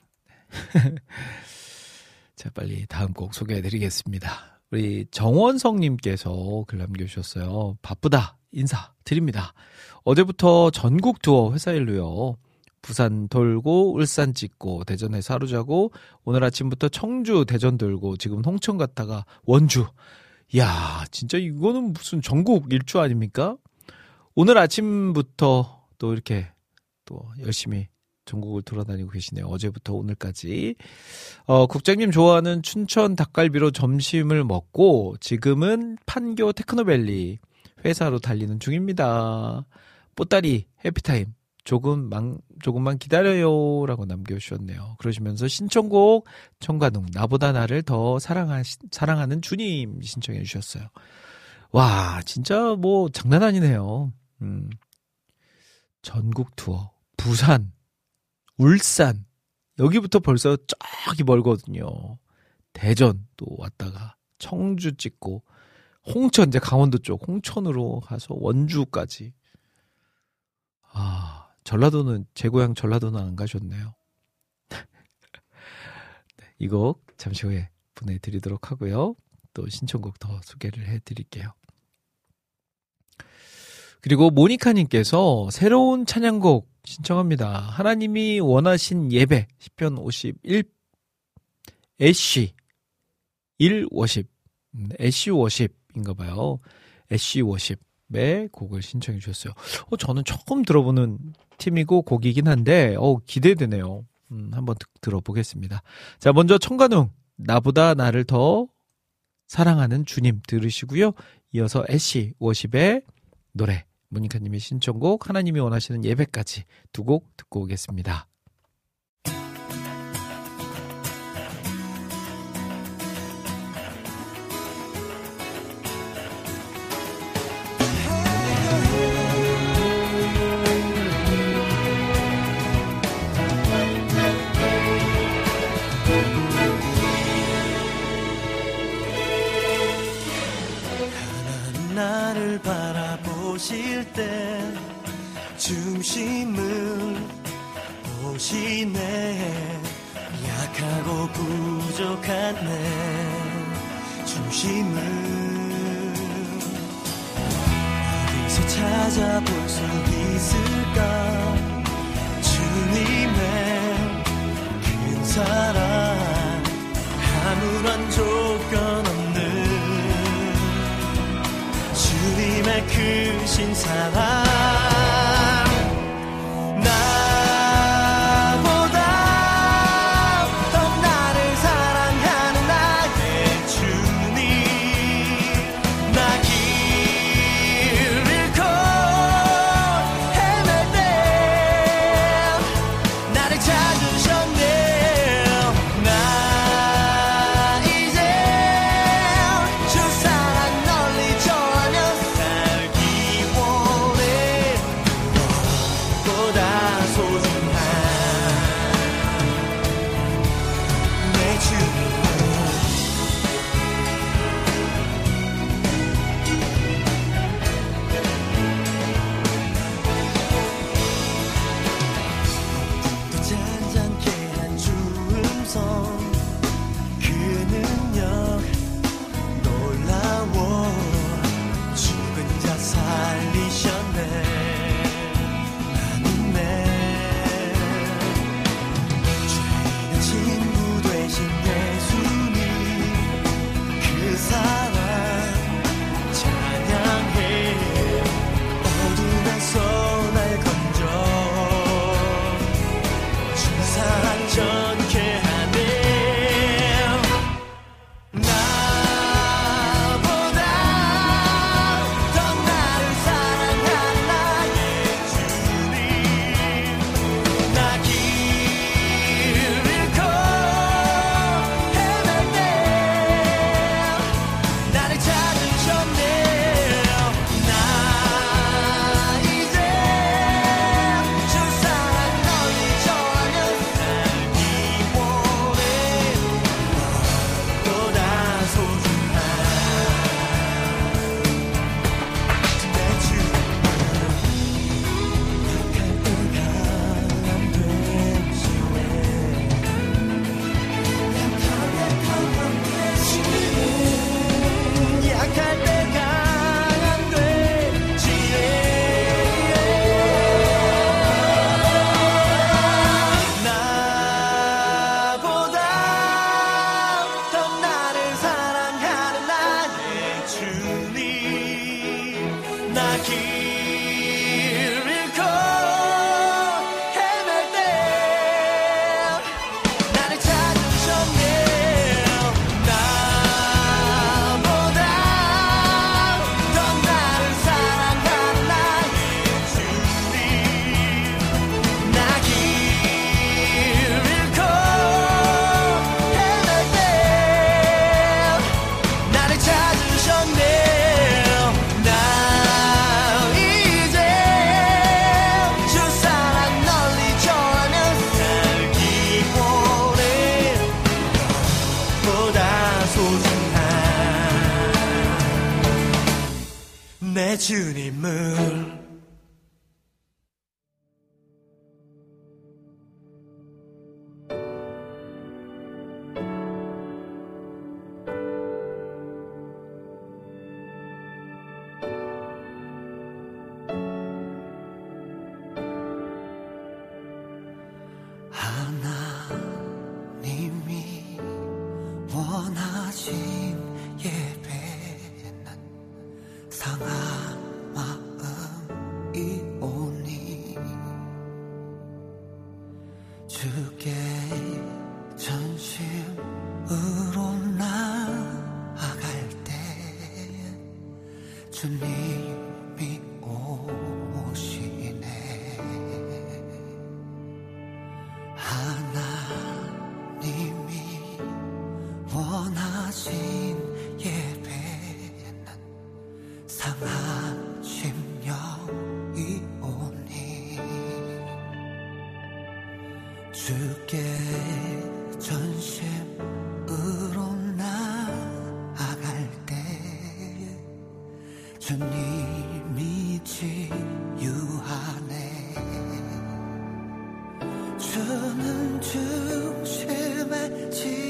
자, 빨리 다음 곡 소개해드리겠습니다. 우리 정원성님께서 글 남겨주셨어요. 바쁘다 인사 드립니다. 어제부터 전국 투어 회사 일로요. 부산 돌고 울산 찍고 대전에서 하루 자고 오늘 아침부터 청주 대전 돌고 지금 홍천 갔다가 원주. 이야 진짜 이거는 무슨 전국 일주 아닙니까? 오늘 아침부터 또 이렇게 또 열심히 전국을 돌아다니고 계시네요. 어제부터 오늘까지. 국장님 좋아하는 춘천 닭갈비로 점심을 먹고 지금은 판교 테크노밸리 회사로 달리는 중입니다. 뽀따리 해피타임 조금만 기다려요 라고 남겨주셨네요. 그러시면서 신청곡 청가동 나보다 나를 더 사랑하는 주님 신청해 주셨어요. 와 진짜 뭐 장난 아니네요. 전국 투어 부산 울산 여기부터 벌써 저기 멀거든요. 대전 또 왔다가 청주 찍고 홍천 이제 강원도 쪽 홍천으로 가서 원주까지. 전라도는 제 고향 전라도는 안 가셨네요. 네, 이 곡 잠시 후에 보내드리도록 하고요. 또 신청곡 더 소개를 해드릴게요. 그리고 모니카님께서 새로운 찬양곡 신청합니다. 하나님이 원하신 예배 시편 51 애쉬 1워십 애쉬 워십인가 봐요. 애쉬 워십의 곡을 신청해 주셨어요. 저는 처음 들어보는 팀이고 곡이긴 한데 기대되네요. 한번 들어보겠습니다. 자, 먼저 청간웅 나보다 나를 더 사랑하는 주님 들으시고요. 이어서 애쉬 워십의 노래, 모니카님의 신청곡 하나님이 원하시는 예배까지 두 곡 듣고 오겠습니다. 나를 바라보실 때 중심을 보시네. 약하고 부족한 내 중심을 어디서 찾아볼 수 있을까. 주님의 큰 사랑 아무런 조건 없는 주님의 크신 사랑. 나보다 더 나를 사랑하는 나의 주님. 나 길 잃고 헤맬 때 나를 찾으셨네. 나 이제 주 사랑 널리 좋아하며 살기 원해. 무엇보다 소중한 내 주님. 또 잔잔케 한 주음성 그 능력 놀라워. 죽은 자 살리셨네. 나는 죄인의 친구 되신 예수님. 그 사랑 찬양해. 어둠에서 날 건져 주 사랑 전케 하네. 나보다 더 나를 사랑하는 나의 주님. 나 길 잃고 헤맬 때 나를 찾으셨네. 나 이제 주 사랑 널리 좋아하며 살기 원해. 무엇보다 소중한 내 주님. 약할 때가 안 되지에. 나보다 더 나를 사랑하는 나의 주님. 나 길 잃고 헤맬 때 나를 찾으셨네. 나보다 더 나를 사랑하는 나의 주님. 나 길 잃고 헤맬 때 나를 찾으셨네. 나 이제 주 사랑 널리 좋아하며 살기 원해. 보다 소중한 내 주님을. 하나님이 원하신 예배는 상한 마음이 오니 주께 전심으로 나아갈 때 주님이 오시네. 하나님이 원하신 예배는 상한 심령이 오니 주께 전심으로 나아갈 때 주님이 치유하네. 주는 중심의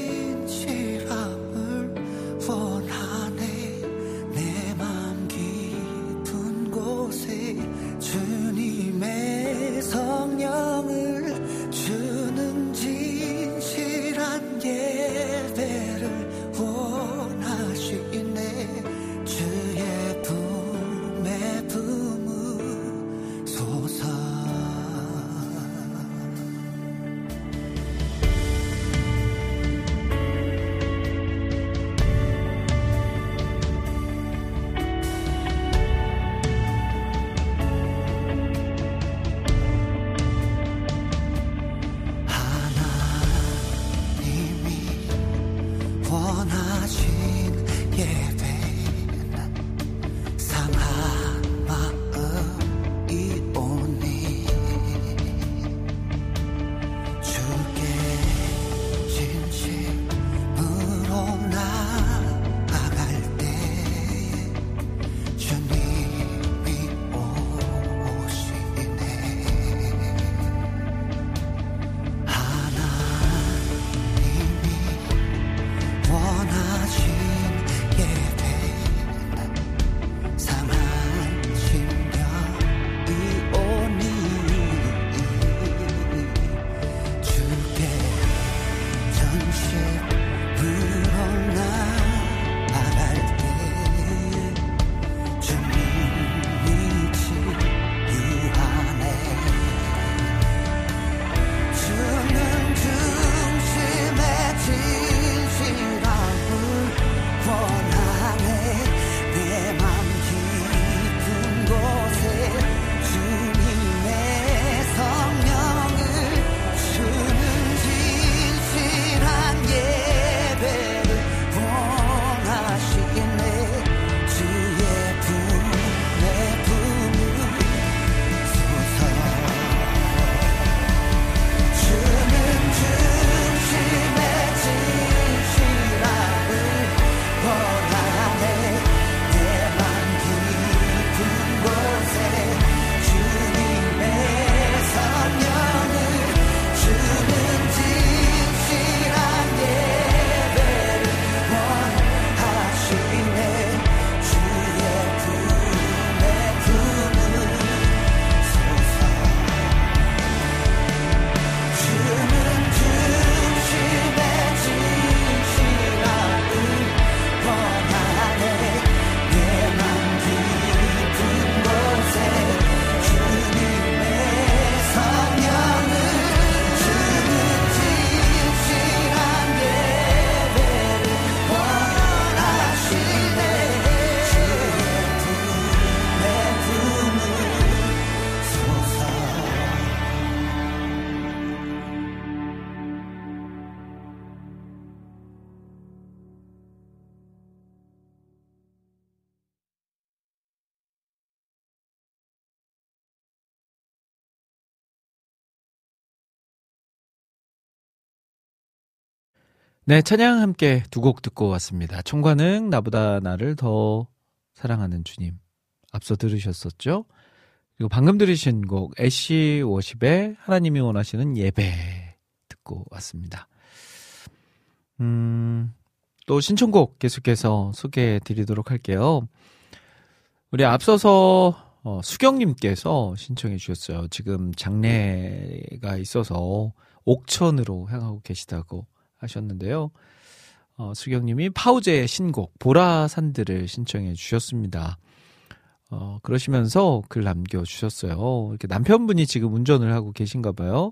진실함을 원하네. 내 맘 깊은 곳에 주님의 성령을 주는 진실한 예배를 원하시네. 주의 품에 품으소서. 네, 찬양 함께 두 곡 듣고 왔습니다. 총관은 나보다 나를 더 사랑하는 주님. 앞서 들으셨었죠? 그리고 방금 들으신 곡 애쉬 워십의 하나님이 원하시는 예배 듣고 왔습니다. 또 신청곡 계속해서 소개해 드리도록 할게요. 우리 앞서서 수경님께서 신청해 주셨어요. 지금 장례가 있어서 옥천으로 향하고 계시다고 하셨는데요. 수경님이 파우제의 신곡 보라산들을 신청해 주셨습니다. 그러시면서 글 남겨주셨어요. 이렇게 남편분이 지금 운전을 하고 계신가 봐요.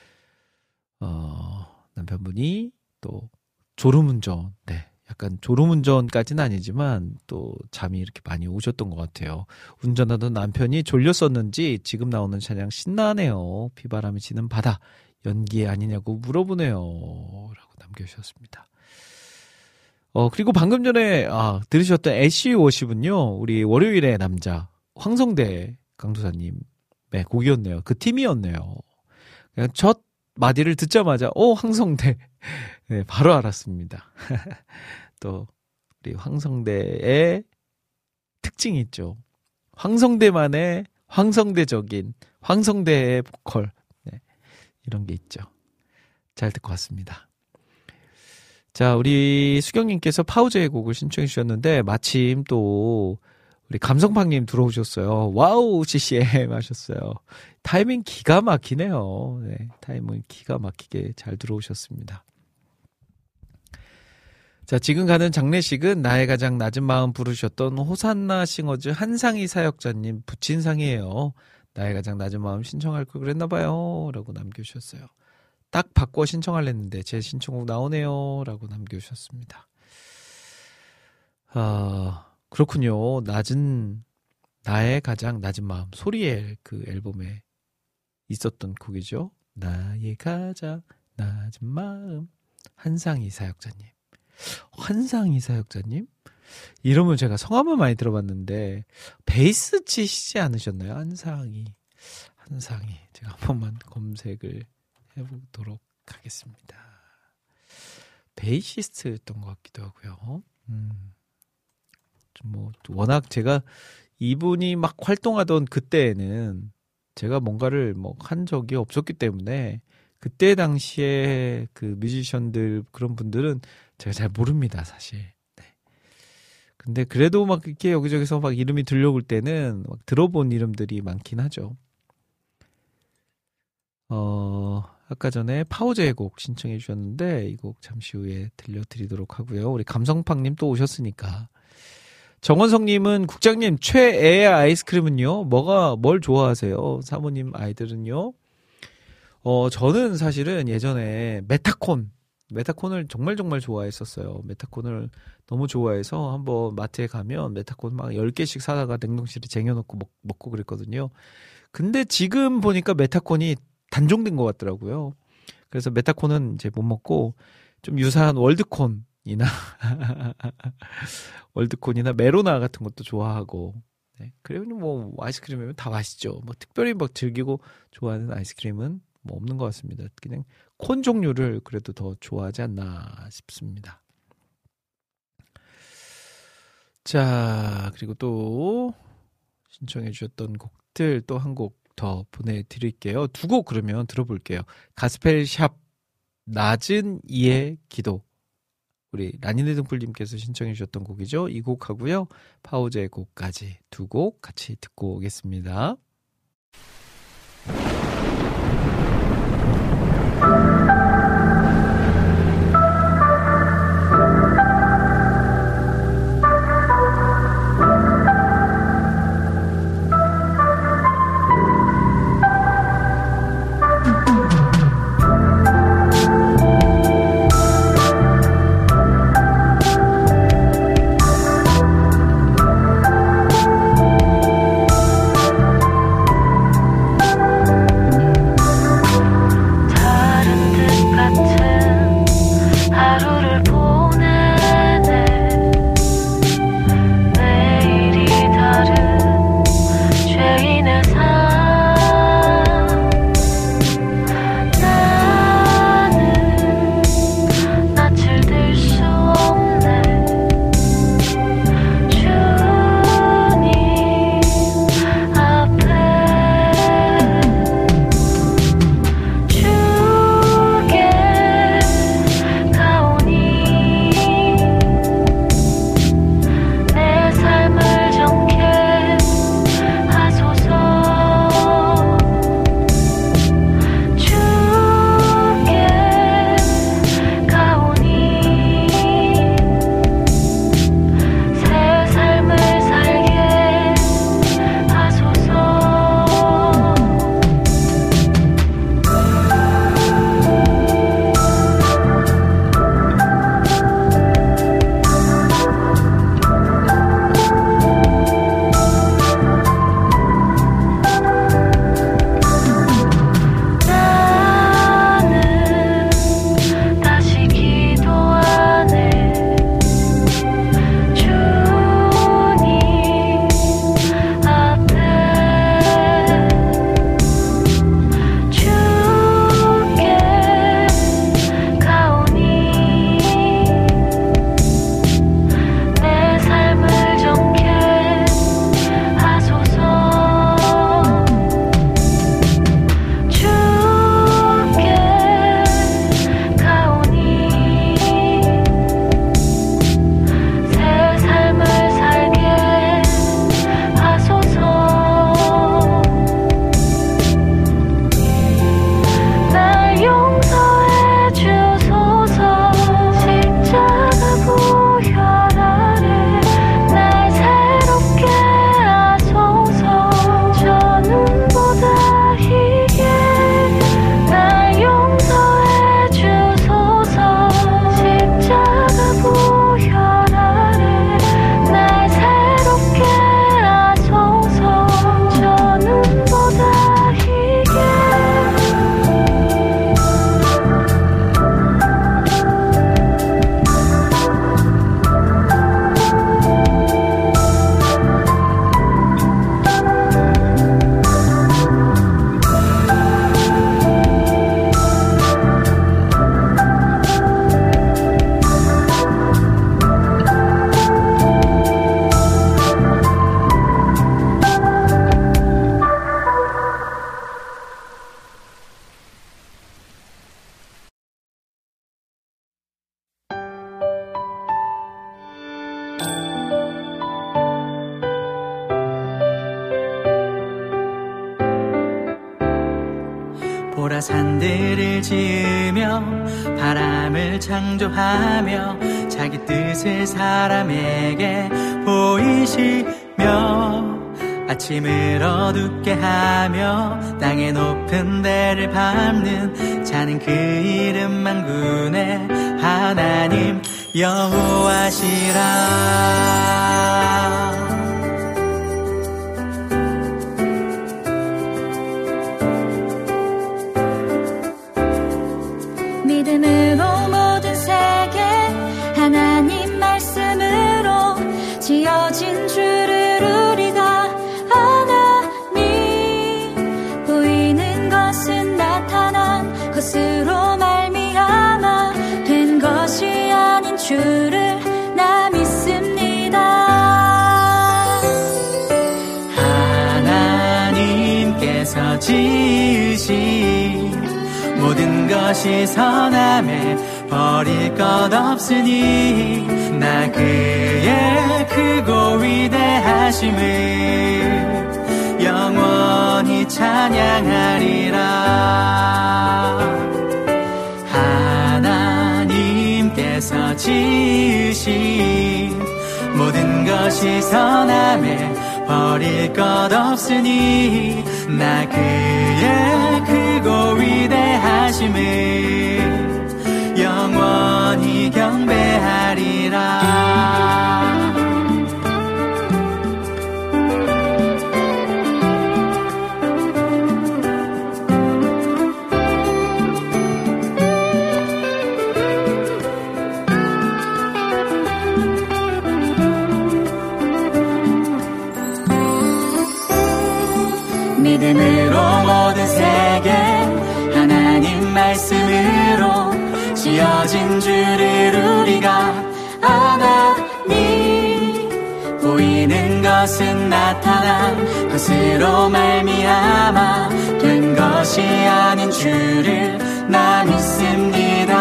남편분이 또 졸음운전, 네. 약간 졸음운전까지는 아니지만 또 잠이 이렇게 많이 오셨던 것 같아요. 운전하던 남편이 졸렸었는지 지금 나오는 찬양 신나네요. 비바람이 지는 바다 연기 아니냐고 물어보네요. 라고 남겨주셨습니다. 그리고 방금 전에 들으셨던 애쉬 워십은요. 우리 월요일의 남자 황성대 강도사님의 곡이었네요. 그 팀이었네요. 그냥 첫 마디를 듣자마자 황성대 네, 바로 알았습니다. 또 우리 황성대의 특징이 있죠. 황성대만의 황성대적인 황성대의 보컬 네, 이런 게 있죠. 잘 듣고 왔습니다. 자, 우리 수경님께서 파우제의 곡을 신청해 주셨는데 마침 또 우리 감성팡님 들어오셨어요. 와우 CCM 하셨어요. 타이밍 기가 막히네요. 네, 타이밍 기가 막히게 잘 들어오셨습니다. 자, 지금 가는 장례식은 나의 가장 낮은 마음 부르셨던 호산나 싱어즈 한상희 사역자님 부친상이에요. 나의 가장 낮은 마음 신청할 걸 그랬나봐요. 라고 남겨주셨어요. 딱 바꿔 신청하려는데 제 신청곡 나오네요. 라고 남겨주셨습니다. 그렇군요. 나의 가장 낮은 마음. 소리엘 그 앨범에 있었던 곡이죠. 나의 가장 낮은 마음. 한상희 사역자님. 한상희 사역자님? 이러면 제가 성함은 많이 들어봤는데 베이스 치시지 않으셨나요? 한상희. 제가 한 번만 검색을 해보도록 하겠습니다. 베이시스트였던 것 같기도 하고요. 좀 워낙 제가 이분이 막 활동하던 그때에는 제가 뭔가를 한 적이 없었기 때문에 그때 당시에 그 뮤지션들 그런 분들은 제가 잘 모릅니다, 사실. 네. 근데 그래도 막 이렇게 여기저기서 막 이름이 들려올 때는 막 들어본 이름들이 많긴 하죠. 아까 전에 파우제의 곡 신청해 주셨는데 이 곡 잠시 후에 들려드리도록 하고요. 우리 감성팡님 또 오셨으니까. 정원성님은 국장님 최애의 아이스크림은요? 뭘 좋아하세요? 사모님 아이들은요? 저는 사실은 예전에 메타콘을 정말 좋아했었어요. 메타콘을 너무 좋아해서 한번 마트에 가면 메타콘 막 10개씩 사다가 냉동실에 쟁여놓고 먹고 그랬거든요. 근데 지금 보니까 메타콘이 단종된 것 같더라고요. 그래서 메타콘은 이제 못 먹고 좀 유사한 월드콘이나 메로나 같은 것도 좋아하고 네. 그리고 아이스크림이면 다 맛있죠. 특별히 즐기고 좋아하는 아이스크림은 없는 것 같습니다. 그냥 콘 종류를 그래도 더 좋아하지 않나 싶습니다. 자, 그리고 또 신청해 주셨던 곡들 또 한 곡 더 보내드릴게요. 두 곡 그러면 들어볼게요. 가스펠샵 낮은 이의 기도 우리 라니네 등불님께서 신청해 주셨던 곡이죠. 이 곡하고요. 파우제의 곡까지 두 곡 같이 듣고 오겠습니다. 다른 산들을 지으며 바람을 창조하며 자기 뜻을 사람에게 보이시며 아침을 어둡게 하며 땅의 높은 데를 밟는 자는 그 이름 만군의 하나님 여호와시라. 믿음으로 모든 세계 하나님 말씀으로 지어진 주를 우리가 하나님 보이는 것은 나타난 것으로 말미암아 된 것이 아닌 주를 나 믿습니다. 하나님께서 지으신 모든 것이 선함에 버릴 것 없으니 나 그의 크고 위대하심을 영원히 찬양하리라. 하나님께서 지으신 모든 것이 선함에 버릴 것 없으니 나 그의 크고 위대하심을 영원히 경배하리라. 믿음으로 모든 세계 하나님 말씀으로 지어진 주를 우리가 하나님 보이는 것은 나타난 것으로 말미암아 된 것이 아닌 주를 나 믿습니다.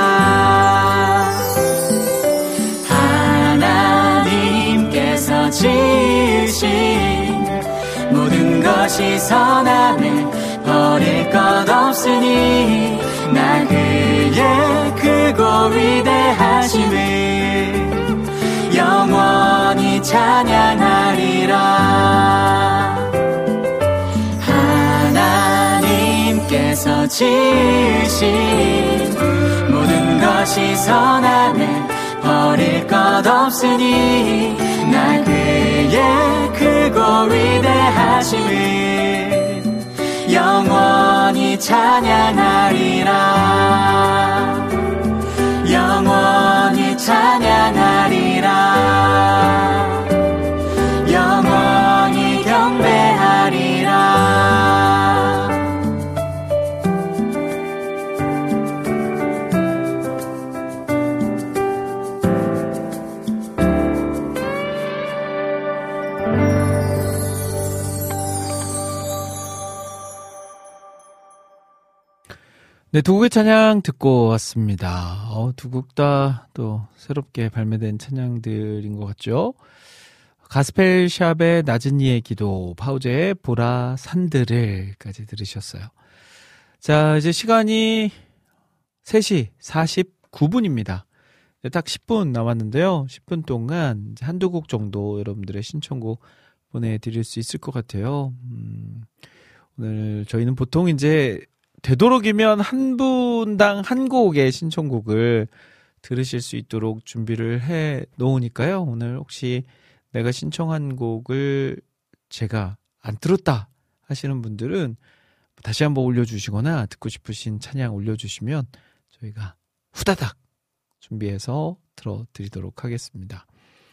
하나님께서 지으신 모든 것이 선함에 버릴 것 없으니 나 그의 크고 위대하심을 영원히 찬양하리라. 하나님께서 지으신 모든 것이 선함에 버릴 것 없으니 나 그의 크고 위대하심을 영원히 찬양하리라. 영원히 찬양하리라. 영원히 경배하리라. 네, 두 곡의 찬양 듣고 왔습니다. 두 곡 다 또 새롭게 발매된 찬양들인 것 같죠? 가스펠샵의 낮은 이의 기도, 파우제의 보라 산들을까지 들으셨어요. 자, 이제 시간이 3시 49분입니다. 딱 10분 남았는데요. 10분 동안 한두 곡 정도 여러분들의 신청곡 보내드릴 수 있을 것 같아요. 오늘 저희는 보통 이제 되도록이면 한 분당 한 곡의 신청곡을 들으실 수 있도록 준비를 해 놓으니까요. 오늘 혹시 내가 신청한 곡을 제가 안 들었다 하시는 분들은 다시 한번 올려주시거나 듣고 싶으신 찬양 올려주시면 저희가 후다닥 준비해서 들어드리도록 하겠습니다.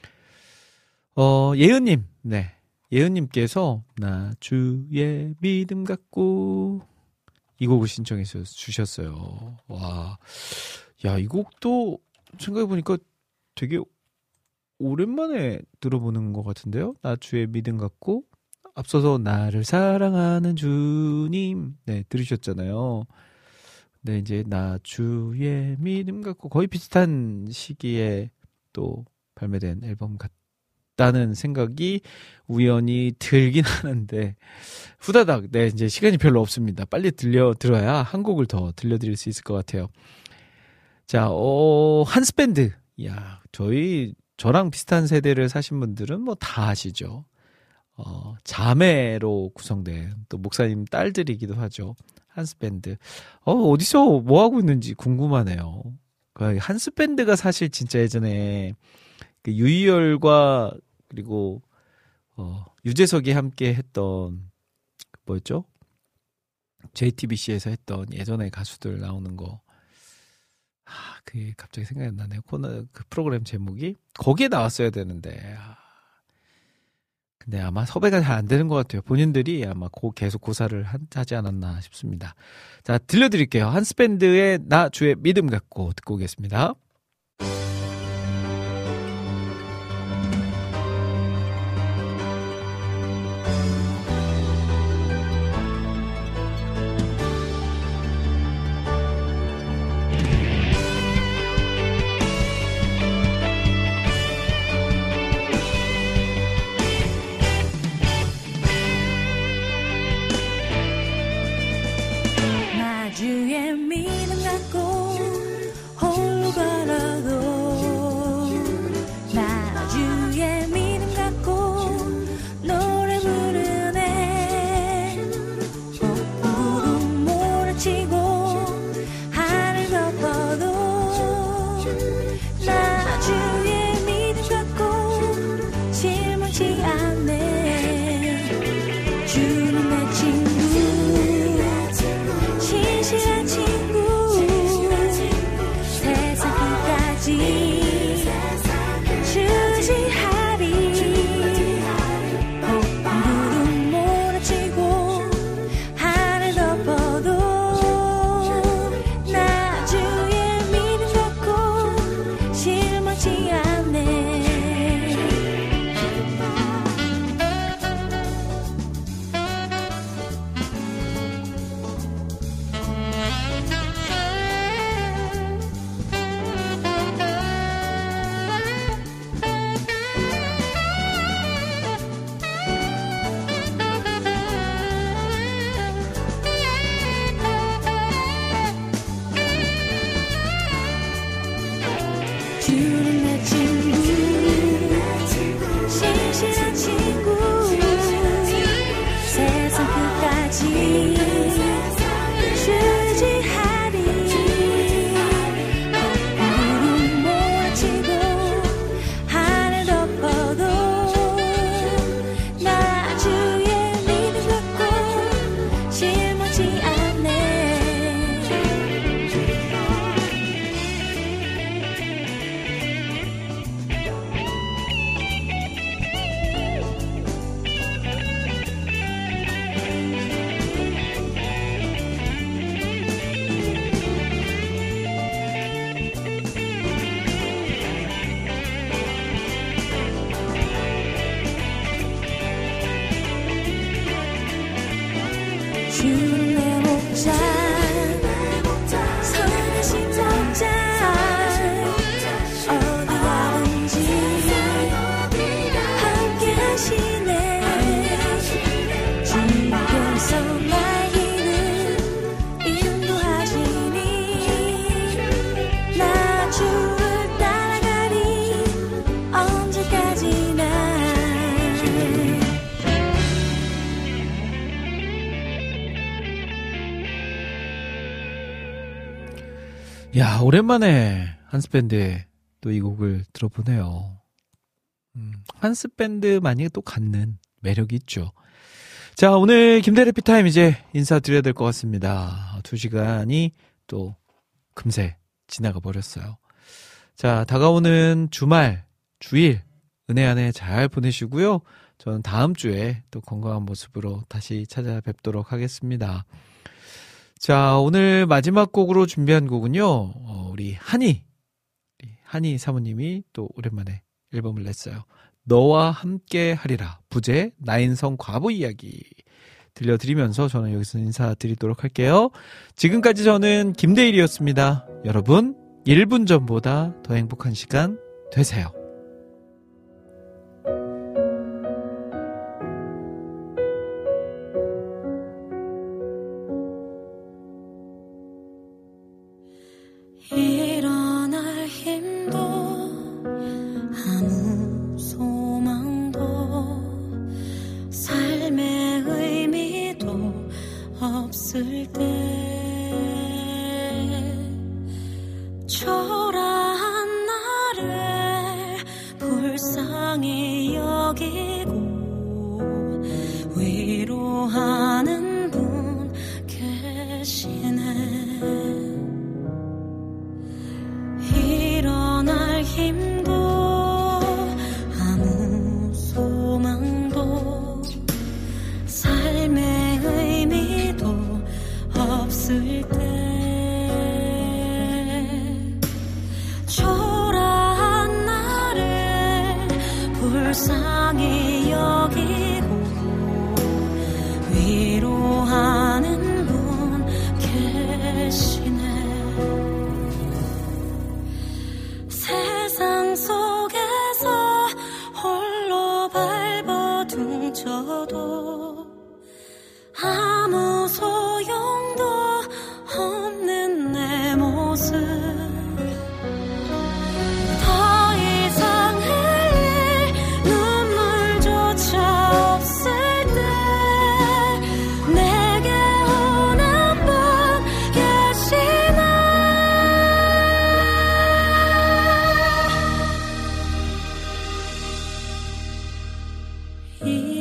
예은님, 네. 예은님께서 나 주의 믿음 갖고 이 곡을 신청해 주셨어요. 와, 야, 이 곡도 생각해보니까 되게 오랜만에 들어보는 것 같은데요. 나 주의 믿음 갖고 앞서서 나를 사랑하는 주님, 네, 들으셨잖아요. 근데 이제 나 주의 믿음 갖고 거의 비슷한 시기에 또 발매된 앨범 싶다는 생각이 우연히 들긴 하는데, 후다닥, 네, 이제 시간이 별로 없습니다. 빨리 들어야 한 곡을 더 들려드릴 수 있을 것 같아요. 자, 한스밴드. 야, 저랑 비슷한 세대를 사신 분들은 뭐 다 아시죠. 자매로 구성된 또 목사님 딸들이기도 하죠. 한스밴드. 어디서 뭐 하고 있는지 궁금하네요. 한스밴드가 사실 진짜 예전에 그 유희열과 그리고 유재석이 함께 했던 뭐였죠? JTBC에서 했던 예전에 가수들 나오는 거. 그게 갑자기 생각이 안 나네요. 그 프로그램 제목이 거기에 나왔어야 되는데. 근데 아마 섭외가 잘 안 되는 것 같아요. 본인들이 아마 계속 고사를 하지 않았나 싶습니다. 자, 들려드릴게요. 한스밴드의 나 주의 믿음 갖고 듣고 오겠습니다. 주의 믿음 갖고 홀로 걸어도 나 주의 믿음 갖고 노래 부르네. 구름 몰아치고 하늘 덮어도 나 주의 믿음 갖고 실망치 않네. 주는 내 친구 신실한 친구 세상 끝까지 주지하리. 구름 몰아치고 하늘 덮어도 나 주의 믿음 갖고 실망치 않네. 주는 내 친구 신실한 친구 세상 끝까지 주지하리. 구름 몰아치고 하늘 덮어도 나 주의 믿음 갖고 실망치 않네. 주는 내 목자 선하신 목자 어디 가든지 함께 하시네. 주께서 나의 길을 인도하시니 나 주를 따라가리 언제까지나. 야, 오랜만에 한스밴드의 또 이 곡을 들어보네요. 한스밴드만이 또 갖는 매력이 있죠. 자, 오늘 김대래 피타임 이제 인사드려야 될 것 같습니다. 2시간이 또 금세 지나가 버렸어요. 자, 다가오는 주말, 주일 은혜 안에 잘 보내시고요. 저는 다음 주에 또 건강한 모습으로 다시 찾아뵙도록 하겠습니다. 자, 오늘 마지막 곡으로 준비한 곡은요, 우리 한이 사모님이 또 오랜만에 앨범을 냈어요. 너와 함께 하리라. 부제 나인성 과부 이야기 들려드리면서 저는 여기서 인사드리도록 할게요. 지금까지 저는 김대일이었습니다. 여러분, 1분 전보다 더 행복한 시간 되세요. 없을 때 초라한 나를 불쌍히 여기고 위로하는 분 계시네. 일어날 힘도 아무 소망도 삶의 의미도 없을 때 초라한 나를 불쌍히 여기고 위로하는 분 계시네. 세상 속에서 홀로 발버둥 쳐도 아무 소용도 없는 내 모습 더 이상 흘릴 눈물조차 없을 때 내게 오는 분 계시나. 이